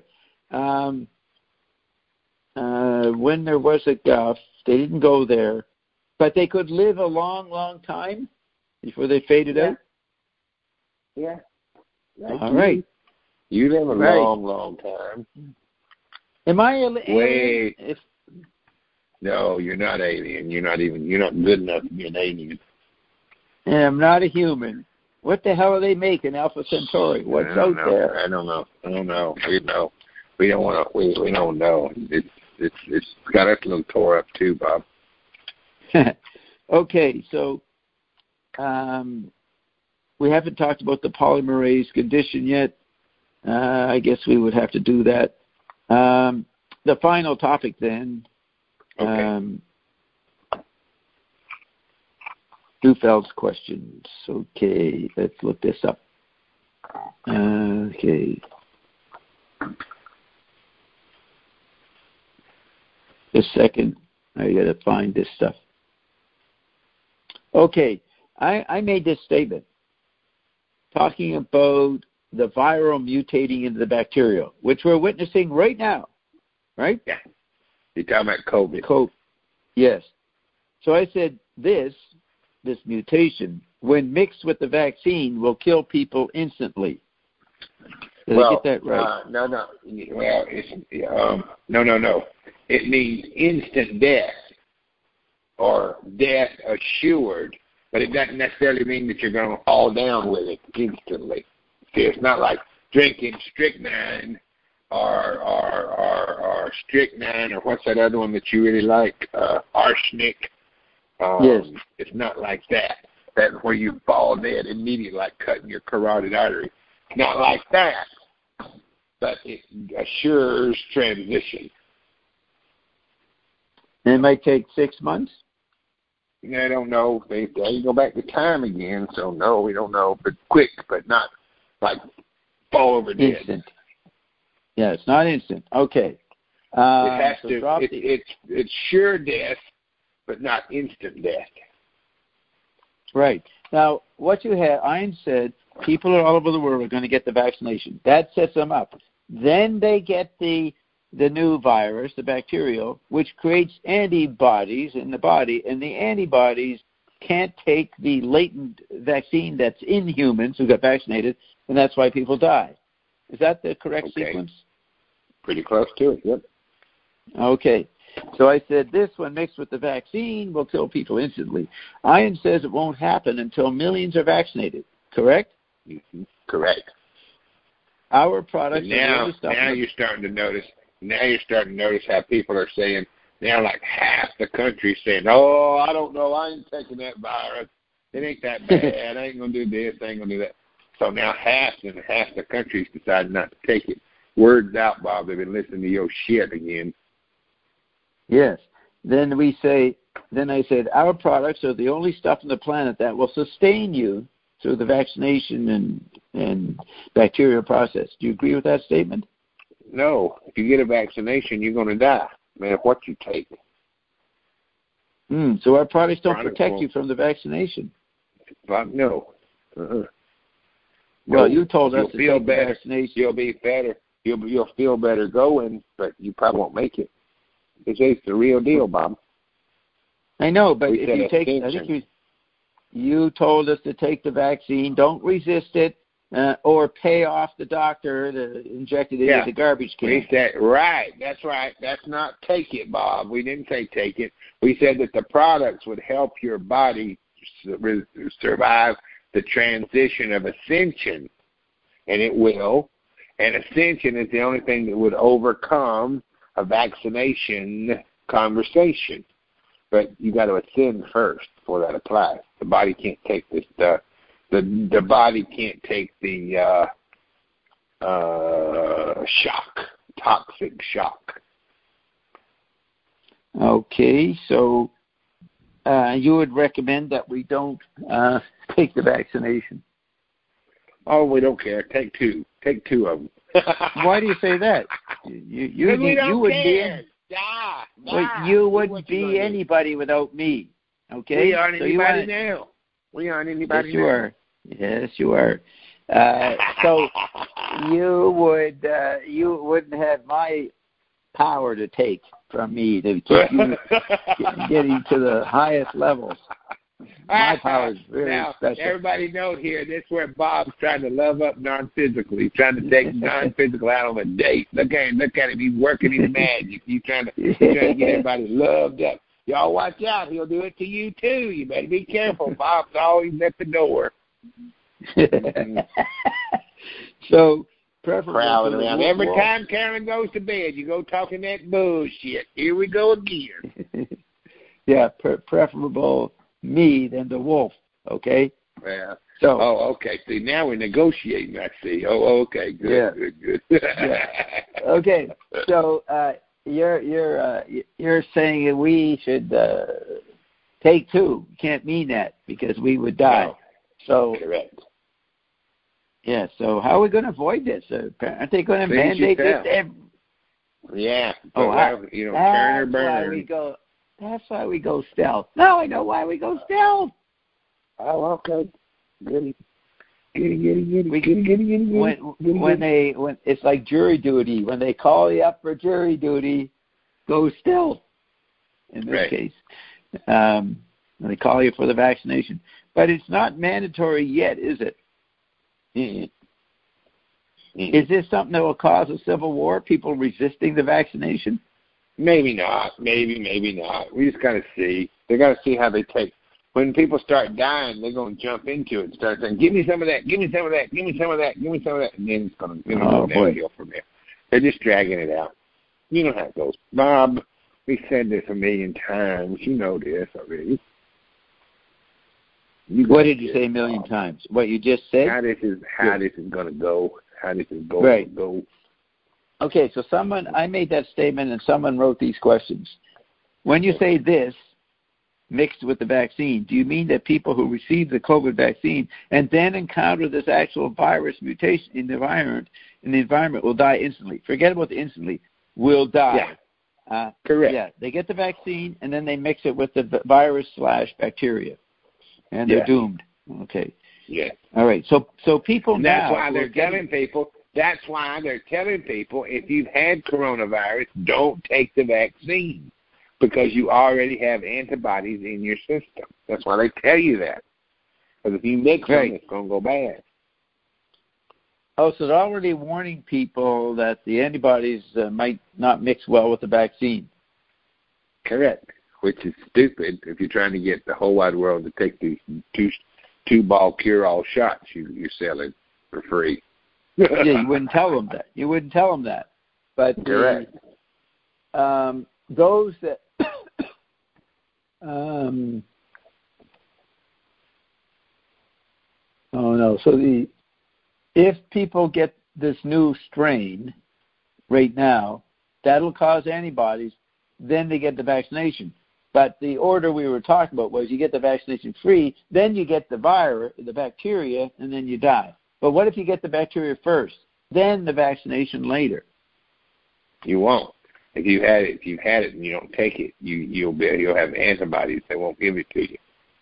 Speaker 4: When there was a Guff, they didn't go there, but they could live a long, long time before they faded out.
Speaker 2: Yeah.
Speaker 4: All right.
Speaker 2: You live a long, long time.
Speaker 4: Am I an alien?
Speaker 2: Wait. No, you're not alien. You're not good enough to be an alien.
Speaker 4: And I'm not a human. What the hell are they making, Alpha Centauri? What's out there?
Speaker 2: I don't know. We don't want to. We don't know. It's got us a little tore up too, Bob.
Speaker 4: Okay, so we haven't talked about the polymerase condition yet. I guess we would have to do that. The final topic then.
Speaker 2: Okay.
Speaker 4: Dufeld's questions. Okay, let's look this up. Okay. Just a second. I got to find this stuff. Okay, I made this statement talking about the viral mutating into the bacterial, which we're witnessing right now, right?
Speaker 2: Yeah. You're talking about COVID.
Speaker 4: Yes. So I said this mutation, when mixed with the vaccine, will kill people instantly. Did I get that right?
Speaker 2: No. Well, it's no. It means instant death or death assured, but it doesn't necessarily mean that you're going to fall down with it instantly. See, it's not like drinking strychnine or strychnine or what's that other one that you really like, arsenic.
Speaker 4: Yes.
Speaker 2: It's not like that. That's where you fall dead immediately, like cutting your carotid artery. Not like that, but it assures transition.
Speaker 4: And it might take 6 months?
Speaker 2: I don't know. They go back to time again, so no, we don't know. But quick, but not like fall over dead.
Speaker 4: Instant. Yeah, it's not instant. Okay.
Speaker 2: It has to. It's sure death, but not instant death.
Speaker 4: Right. Now, what you had, Ian said, people all over the world are going to get the vaccination. That sets them up. Then they get the new virus, the bacterial, which creates antibodies in the body, and the antibodies can't take the latent vaccine that's in humans who got vaccinated, and that's why people die. Is that the correct sequence?
Speaker 2: Pretty close to it, yep.
Speaker 4: Okay. So I said this, when mixed with the vaccine, will kill people instantly. Ian says it won't happen until millions are vaccinated. Correct?
Speaker 2: Mm-hmm. Correct.
Speaker 4: Our products
Speaker 2: now you're starting to notice. Now you're starting to notice how people are saying. Now, like half the country saying, "Oh, I don't know. I ain't taking that virus. It ain't that bad. I ain't gonna do this. I ain't gonna do that." So now half the country's decided not to take it. Word's out, Bob. They've been listening to your shit again.
Speaker 4: Yes. Then I said, our products are the only stuff on the planet that will sustain you through the vaccination and bacterial process. Do you agree with that statement?
Speaker 2: No. If you get a vaccination, you're going to die, no matter what you take.
Speaker 4: So our products don't protect you from the vaccination?
Speaker 2: No.
Speaker 4: Well, you told us to take the vaccination.
Speaker 2: You'll be better. You'll feel better going, but you probably won't make it. It's the real deal, Bob.
Speaker 4: I know, but if you take, I think you told us to take the vaccine. Don't resist it, or pay off the doctor to inject it into the garbage can.
Speaker 2: We said right. That's right. That's not take it, Bob. We didn't say take it. We said that the products would help your body survive the transition of ascension, and it will. And ascension is the only thing that would overcome a vaccination conversation. But you got to ascend first before that applies. The body can't take this. The body can't take the shock, toxic shock.
Speaker 4: Okay, so you would recommend that we don't take the vaccination?
Speaker 2: Oh, we don't care. Take two. Take two of them.
Speaker 4: Why do you say that? You wouldn't be anybody without me. Okay.
Speaker 2: We aren't anybody now. We aren't anybody now.
Speaker 4: Yes, you are. So you wouldn't have my power to take from me to keep you getting to the highest levels. My power is very special.
Speaker 2: Everybody knows here, this is where Bob's trying to love up non-physical. He's trying to take non-physical out on a date. Look at him. He's working his magic. He's trying to get everybody loved up. Y'all watch out. He'll do it to you, too. You better be careful. Bob's always at the door.
Speaker 4: So,
Speaker 2: prowling around. Every time Carolyn goes to bed, you go talking that bullshit. Here we go again.
Speaker 4: Yeah, preferable me than the wolf, okay?
Speaker 2: Yeah.
Speaker 4: So.
Speaker 2: Oh, okay. See, now we're negotiating, I see. Oh, okay. Good, good.
Speaker 4: Yeah. Okay. So you're saying that we should take two. You can't mean that because we would die.
Speaker 2: No.
Speaker 4: So.
Speaker 2: Correct.
Speaker 4: Yeah. So how are we going to avoid this? Aren't they going to mandate this?
Speaker 2: Yeah.
Speaker 4: Turn or burn. That's why we go stealth. Now I know why we go stealth.
Speaker 2: Oh, okay. When
Speaker 4: it's like jury duty. When they call you up for jury duty, go stealth. In this case, when they call you for the vaccination, but it's not mandatory yet, is it? Is this something that will cause a civil war? People resisting the vaccination?
Speaker 2: Maybe not. Maybe not. We just got to see. They got to see how they take. When people start dying, they're going to jump into it and start saying, "Give me some of that. Give me some of that. Give me some of that. Give me some of that." And then it's going to go downhill from there. They're just dragging it out. You know how it goes, Bob. We said this 1,000,000 times. You know this already.
Speaker 4: What did you say 1,000,000 times? What you just said?
Speaker 2: How this is going to go. How this is going to go.
Speaker 4: Okay, so I made that statement and someone wrote these questions. When you say this, mixed with the vaccine, do you mean that people who receive the COVID vaccine and then encounter this actual virus mutation in the environment will die instantly? Forget about the instantly. Will die.
Speaker 2: Yeah. Correct.
Speaker 4: Yeah, they get the vaccine and then they mix it with the virus/bacteria, and they're doomed. Okay.
Speaker 2: Yeah.
Speaker 4: All right. So people
Speaker 2: and
Speaker 4: now.
Speaker 2: That's why they're telling people. That's why they're telling people if you've had coronavirus, don't take the vaccine. because you already have antibodies in your system. That's why they tell you that. Because if you mix them, it's going to go bad.
Speaker 4: Oh, so they're already warning people that the antibodies might not mix well with the vaccine.
Speaker 2: Correct, which is stupid if you're trying to get the whole wide world to take these two-ball cure-all shots you're selling for free.
Speaker 4: Yeah, you wouldn't tell them that. But
Speaker 2: correct.
Speaker 4: Those that if people get this new strain right now, that'll cause antibodies, then they get the vaccination. But the order we were talking about was you get the vaccination free, then you get the virus, the bacteria, and then you die. But what if you get the bacteria first, then the vaccination later?
Speaker 2: You won't. If you've had it and you don't take it, you'll have antibodies. They won't give it to you.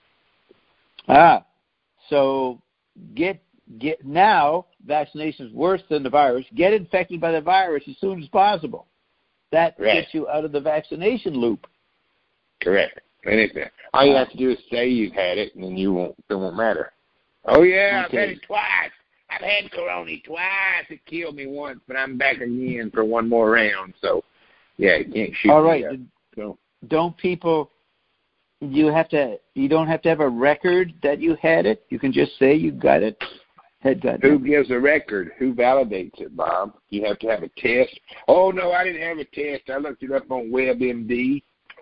Speaker 4: So get now. Vaccination is worse than the virus. Get infected by the virus as soon as possible. That gets you out of the vaccination loop.
Speaker 2: Correct. Anything. All you have to do is say you've had it, and then it won't matter. Oh yeah, I've had it twice. I've had corona twice. It killed me once, but I'm back again for one more round. So, yeah, you can't shoot.
Speaker 4: All right.
Speaker 2: Me up.
Speaker 4: Don't people? You don't have to have a record that you had it. You can just say you got it.
Speaker 2: Who gives a record? Who validates it, Bob? You have to have a test. Oh no, I didn't have a test. I looked it up on WebMD.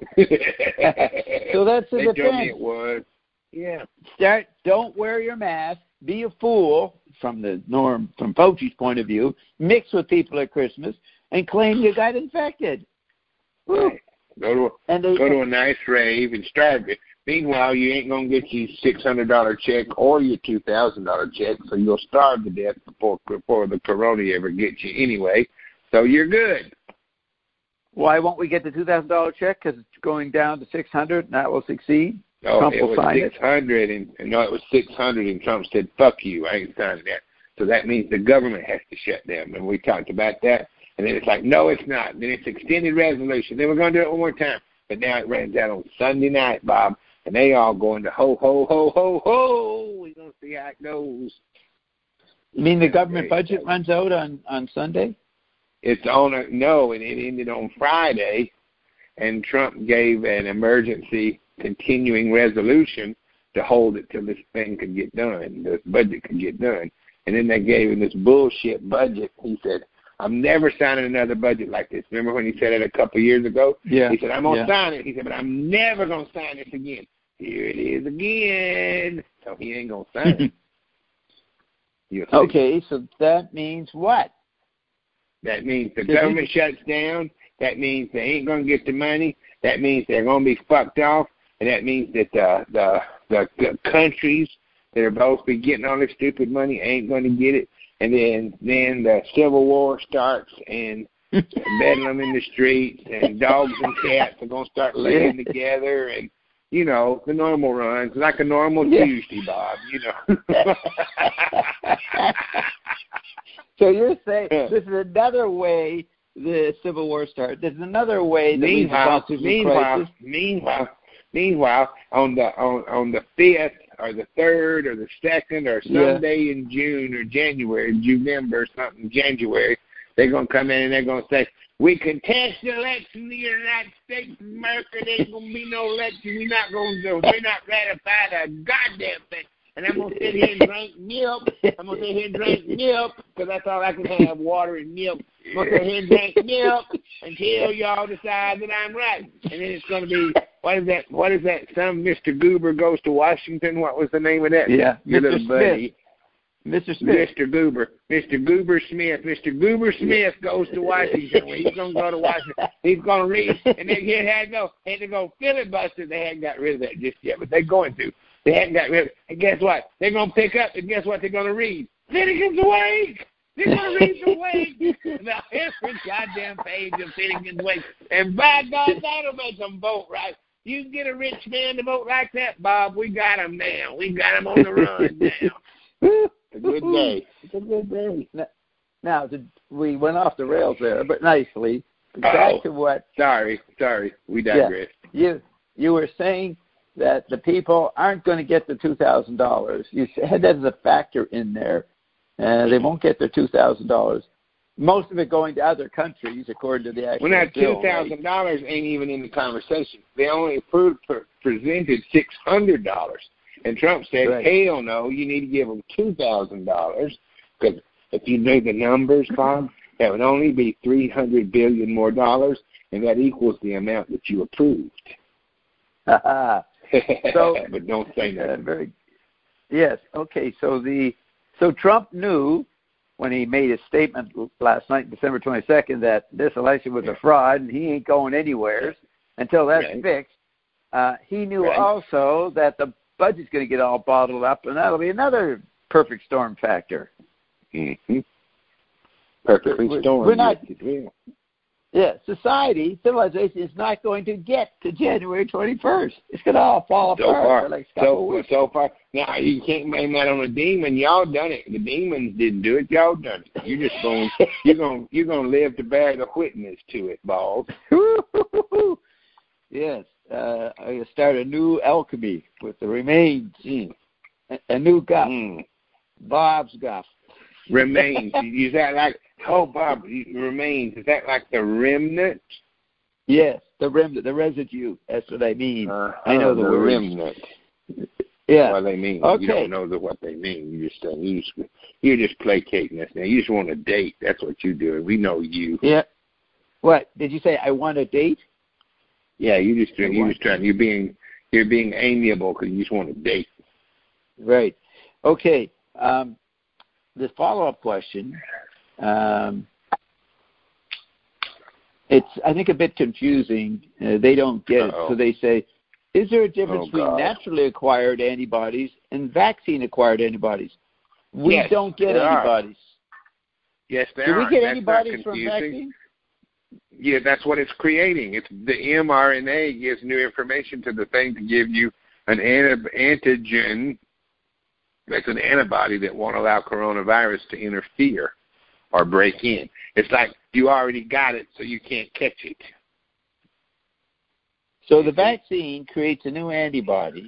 Speaker 4: So that's the defense.
Speaker 2: They told me it was. Yeah.
Speaker 4: Don't wear your mask. Be a fool from Fauci's point of view. Mix with people at Christmas and claim you got infected.
Speaker 2: Right. Go to a nice rave and starve it. Meanwhile, you ain't gonna get your $600 check or your $2,000 check, so you'll starve to death before the corona ever gets you anyway. So you're good.
Speaker 4: Why won't we get the $2,000 check? Because it's going down to $600, and that will succeed.
Speaker 2: Oh,
Speaker 4: Trump
Speaker 2: it
Speaker 4: will
Speaker 2: was
Speaker 4: sign
Speaker 2: 600, it was $600, and Trump said, "Fuck you, I ain't signing that." So that means the government has to shut down. And we talked about that, and then it's like, no, it's not. Then it's extended resolution. Then we're going to do it one more time, but now it runs out on Sunday night, Bob, and they all going to ho ho ho ho ho. We're gonna see how it goes.
Speaker 4: You mean the government budget runs out on Sunday?
Speaker 2: It's and it ended on Friday, and Trump gave an emergency continuing resolution to hold it till this thing could get done, this budget could get done. And then they gave him this bullshit budget. He said, "I'm never signing another budget like this." Remember when he said it a couple of years ago?
Speaker 4: Yeah.
Speaker 2: He said, "I'm going to sign it." He said, "But I'm never going to sign this again." Here it is again. So he ain't going to sign it.
Speaker 4: Okay, so that means what?
Speaker 2: That means the government shuts down. That means they ain't going to get the money. That means they're going to be fucked off. And that means that the countries that are supposed to be getting all this stupid money ain't going to get it. And then the Civil War starts, and bedlam in the streets, and dogs and cats are going to start laying together, and, you know, the normal runs, like a normal Tuesday, Bob, you know.
Speaker 4: So you're saying this is another way the Civil War started. There's another way that
Speaker 2: Meanwhile, on the 5th or the 3rd or the 2nd or someday in June or January, January, they're going to come in and they're going to say, "We contest the election in the United States of America. There's going to be no election. We're not going to ratify the goddamn thing." And I'm going to sit here and drink milk. Because that's all I can have, water and milk. I'm going to sit here and drink milk until y'all decide that I'm right. And then it's going to be, what is that? Some Mr. Goober goes to Washington. What was the name of that?
Speaker 4: Yeah,
Speaker 2: Your little buddy.
Speaker 4: Mr. Smith.
Speaker 2: Mr. Goober Smith. Mr. Goober Smith goes to Washington. Well, he's going to go to Washington. He's going to read. And then he had to go filibuster. They hadn't got rid of that just yet, but they're going to. They hadn't got rid of it. And guess what? They're going to pick up, and guess what they're going to read? Finnegan's Wake! They're going to read the Wake! Every goddamn page of Finnegan's Wake. And by God, that'll make them vote right. You get a rich man to vote like that, Bob, we got him now. We got him on the run now. It's a good day. It's a good day.
Speaker 4: Now, we went off the rails there, but nicely. back to what...
Speaker 2: Sorry. We digress.
Speaker 4: Yeah, you were saying that the people aren't going to get the $2,000. You had that as a factor in there. They won't get their $2,000. Most of it going to other countries, according to the actual bill.
Speaker 2: $2,000 ain't even in the conversation. They only presented $600. And Trump said, hell no, you need to give them $2,000. Because if you know the numbers, Bob, that would only be $300 billion more dollars, and that equals the amount that you approved.
Speaker 4: So,
Speaker 2: but don't say that.
Speaker 4: Yes. Okay. So Trump knew when he made his statement last night, December 22nd, that this election was a fraud and he ain't going anywhere until that's fixed. He knew also that the budget's going to get all bottled up, and that'll be another perfect storm factor.
Speaker 2: Mm-hmm. Perfectly storm.
Speaker 4: We're not. Yeah, civilization is not going to get to January 21st. It's going to all fall apart.
Speaker 2: So far. Now, you can't blame that on the demon. Y'all done it. The demons didn't do it. Y'all done it. You're just going, you're going to live to bear the witness to it, balls.
Speaker 4: Yes. I start a new alchemy with the remains. A new guff. Bob's guff.
Speaker 2: Remains. Is that like... Oh, Bob, remains. Is that like the remnant?
Speaker 4: Yes, the remnant, the residue. That's what I mean. I know the word.
Speaker 2: Remnant.
Speaker 4: Yeah.
Speaker 2: What they mean.
Speaker 4: Okay.
Speaker 2: You don't know what they mean. You're just placating us now. You just want a date. That's what you do. We know you.
Speaker 4: Yeah. What did you say? I want a date.
Speaker 2: Yeah, you're being amiable because you just want a date.
Speaker 4: Right. Okay. The follow-up question. It's, I think, a bit confusing. They don't get it. So they say, is there a difference between naturally acquired antibodies and vaccine-acquired antibodies? We don't get antibodies.
Speaker 2: Yes, there are.
Speaker 4: Do we get antibodies from vaccines?
Speaker 2: Yeah, that's what it's creating. It's the mRNA gives new information to the thing to give you an antigen that's an antibody that won't allow coronavirus to interfere or break in. It's like you already got it, so you can't catch it.
Speaker 4: So the vaccine creates a new antigen,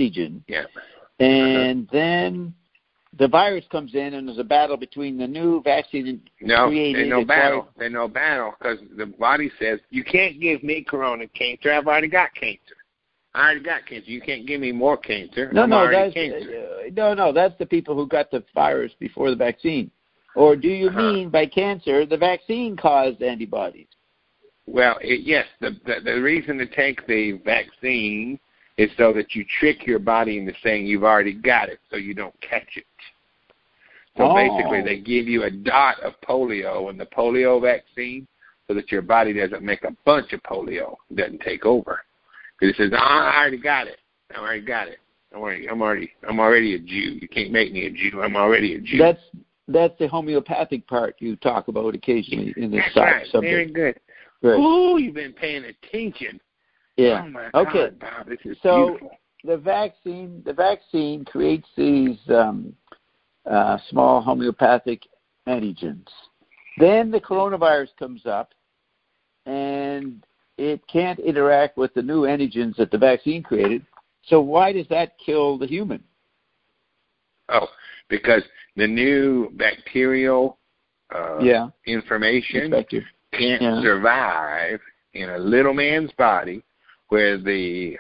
Speaker 4: and then the virus comes in, and there's a battle between the new vaccine and
Speaker 2: there's no battle. There's no battle because the body says, you can't give me corona cancer. I've already got cancer. I already got cancer. You can't give me more cancer. That's the people who got the virus before the vaccine. Or do you mean by cancer the vaccine caused antibodies? Well, yes. The reason to take the vaccine is so that you trick your body into saying you've already got it so you don't catch it. So basically they give you a dot of polio in the polio vaccine so that your body doesn't make a bunch of polio, doesn't take over. Because it says, I already got it. I already got it. I'm already a Jew. You can't make me a Jew. I'm already a Jew.
Speaker 4: That's the homeopathic part you talk about occasionally in this subject.
Speaker 2: Very good.
Speaker 4: Right.
Speaker 2: Ooh, you've been paying attention.
Speaker 4: Yeah.
Speaker 2: Oh my
Speaker 4: God,
Speaker 2: Bob, this is
Speaker 4: beautiful.
Speaker 2: The
Speaker 4: vaccine creates these small homeopathic antigens. Then the coronavirus comes up, and it can't interact with the new antigens that the vaccine created. So why does that kill the human?
Speaker 2: Oh, because the new bacterial information can't survive in a little man's body where the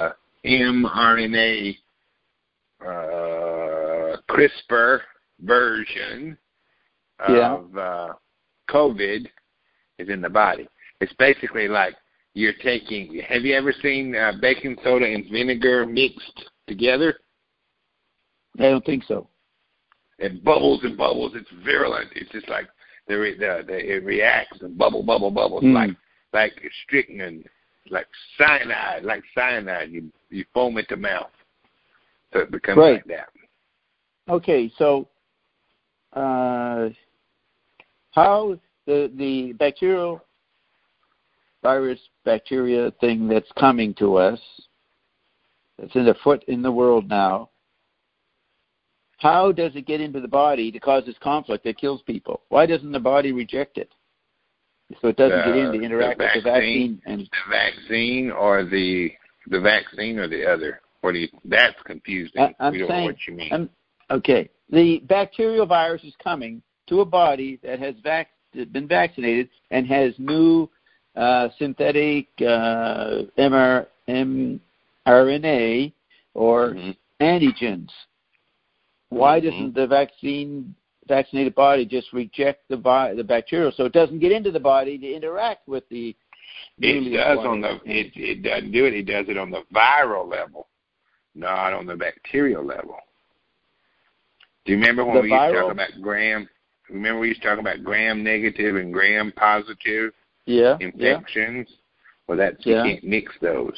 Speaker 2: mRNA CRISPR version of COVID is in the body. It's basically like you're taking, have you ever seen baking soda and vinegar mixed together?
Speaker 4: I don't think so.
Speaker 2: It bubbles and bubbles. It's virulent. It's just like it reacts and bubbles, like strychnine, like cyanide. You foam at the mouth, so it becomes like that.
Speaker 4: Okay, so how the bacteria thing that's coming to us, that's in the foot in the world now, how does it get into the body to cause this conflict that kills people? Why doesn't the body reject it? So it doesn't get in to interact with the vaccine. And
Speaker 2: the vaccine or the vaccine or the other? That's confusing. We don't know what you mean.
Speaker 4: Okay. The bacterial virus is coming to a body that has been vaccinated and has new synthetic mRNA or antigens. Why doesn't the vaccinated body just reject the bacterial so it doesn't get into the body to interact with the?
Speaker 2: It doesn't do it. It does it on the viral level, not on the bacterial level. Do you remember when we used to talk about gram? Remember we used to talk about gram negative and gram positive infections? Yeah. Well, you can't mix those.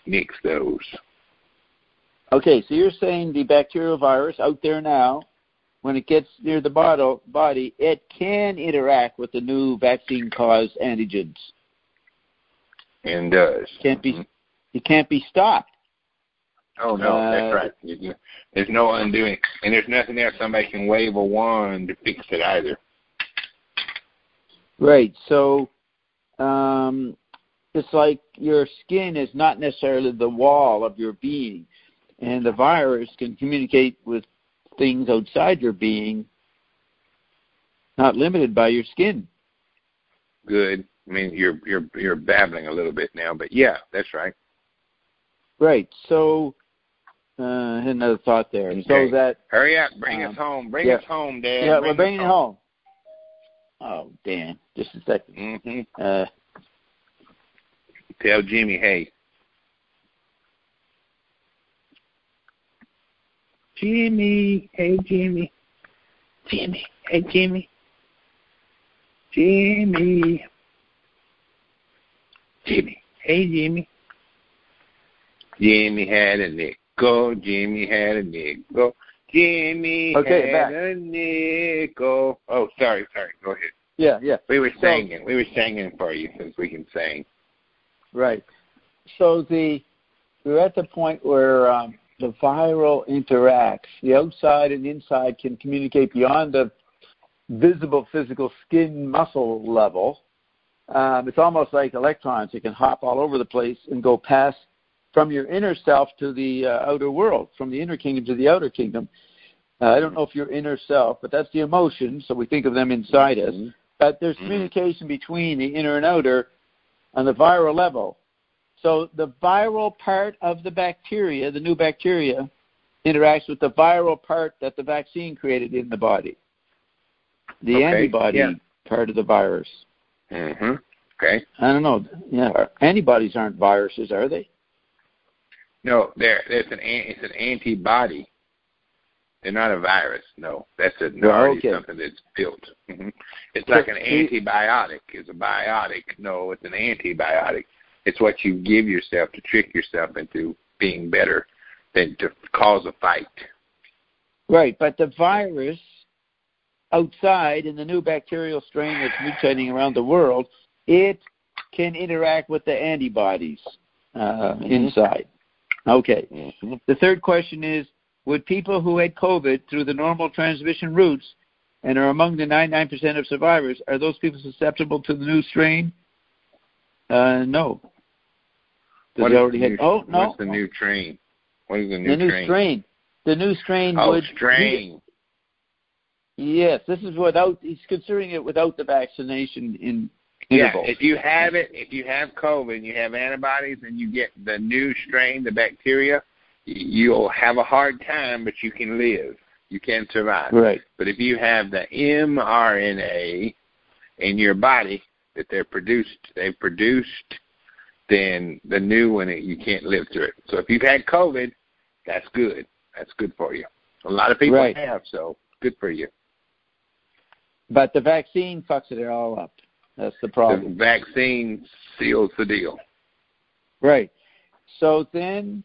Speaker 4: Okay, so you're saying the bacterial virus out there now, when it gets near the body, it can interact with the new vaccine-caused antigens.
Speaker 2: And does.
Speaker 4: It can't be stopped.
Speaker 2: Oh, no, that's right. There's no undoing. And there's nothing there somebody can wave a wand to fix it either.
Speaker 4: Right. So it's like your skin is not necessarily the wall of your being. And the virus can communicate with things outside your being, not limited by your skin.
Speaker 2: Good. I mean, you're babbling a little bit now, but yeah, that's right.
Speaker 4: Right. So, I had another thought there. Okay. So that
Speaker 2: hurry up, bring us home. Bring us home, Dad.
Speaker 4: Yeah, we're bringing it home. Oh, Dan, just a second.
Speaker 2: Tell Jimmy, hey. Jimmy, hey Jimmy. Jimmy, hey Jimmy. Jimmy. Jimmy, hey Jimmy. Jimmy had a nickel. Jimmy had a nickel. Jimmy had a nickel. Oh, sorry. Go ahead.
Speaker 4: Yeah.
Speaker 2: We were singing. We were singing for you since we can sing.
Speaker 4: Right. So we're at the point where the viral interacts. The outside and inside can communicate beyond the visible physical skin muscle level. It's almost like electrons. It can hop all over the place and go past from your inner self to the outer world, from the inner kingdom to the outer kingdom. I don't know if your inner self, but that's the emotions, so we think of them inside us. But there's communication between the inner and outer on the viral level. So the viral part of the bacteria, the new bacteria, interacts with the viral part that the vaccine created in the body, the antibody part of the virus.
Speaker 2: Okay.
Speaker 4: I don't know. Yeah, antibodies aren't viruses, are they?
Speaker 2: No, it's an antibody. They're not a virus. No, that's something that's built. It's like an antibiotic. It's a biotic. No, it's an antibiotic. It's what you give yourself to trick yourself into being better than to cause a fight.
Speaker 4: Right, but the virus outside in the new bacterial strain that's mutating around the world, it can interact with the antibodies inside. Okay. The third question is, would people who had COVID through the normal transmission routes and are among the 99% of survivors, are those people susceptible to the new strain? No.
Speaker 2: What's the new strain? What is the new strain?
Speaker 4: The new strain
Speaker 2: would... strain.
Speaker 4: Yes, this is he's considering it without the vaccination in interval.
Speaker 2: Yeah, if you have COVID and you have antibodies and you get the new strain, the bacteria, you'll have a hard time, but you can live. You can survive.
Speaker 4: Right.
Speaker 2: But if you have the mRNA in your body that they've produced, then the new one, you can't live through it. So if you've had COVID, that's good. That's good for you. A lot of people have, so good for you.
Speaker 4: But the vaccine fucks it all up. That's the problem.
Speaker 2: The vaccine seals the deal.
Speaker 4: Right. So then,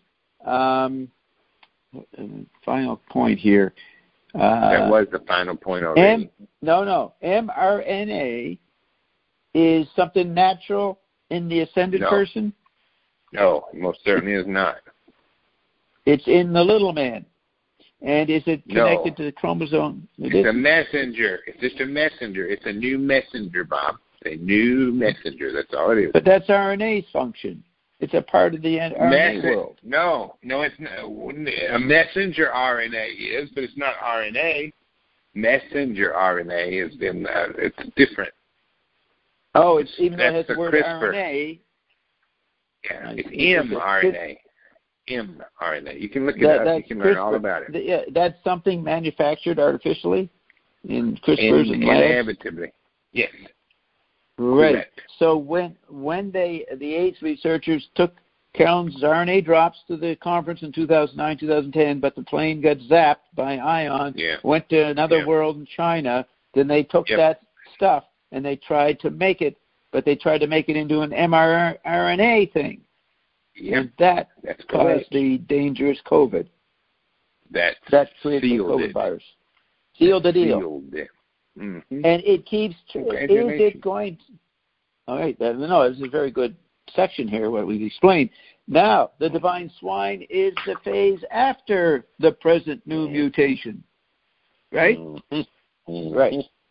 Speaker 4: final point here.
Speaker 2: That was the final point already.
Speaker 4: No. mRNA is something natural in the ascended person?
Speaker 2: No, most certainly is not.
Speaker 4: It's in the little man. And is it connected to the chromosome?
Speaker 2: It's a messenger. It's just a messenger. It's a new messenger, Bob. a new messenger. That's all it is.
Speaker 4: But that's RNA's function. It's a part of the RNA world.
Speaker 2: No, it's not. A messenger RNA is, but it's not RNA. Messenger RNA is it's different.
Speaker 4: Oh, it's even though it has the word
Speaker 2: CRISPR.
Speaker 4: RNA.
Speaker 2: Yeah, it's mRNA. mRNA. You can look it up. You can learn all about it.
Speaker 4: That's something manufactured artificially in CRISPRs and labs?
Speaker 2: Inevitably, yes.
Speaker 4: Right.
Speaker 2: Correct.
Speaker 4: So when the AIDS researchers took Carolyn's RNA drops to the conference in 2009, 2010, but the plane got zapped by ion, went to another world in China, then they took that stuff and they tried to make it, but they tried to make it into an mRNA thing.
Speaker 2: Yep.
Speaker 4: And that's caused the dangerous COVID.
Speaker 2: That
Speaker 4: created the COVID virus. Sealed the deal.
Speaker 2: Sealed it. Mm-hmm.
Speaker 4: And it keeps. Is it going to? All right. No, this is a very good section here. What we've explained. Now, the divine swine is the phase after the present new mutation. Right.
Speaker 2: Mm-hmm.
Speaker 4: Right.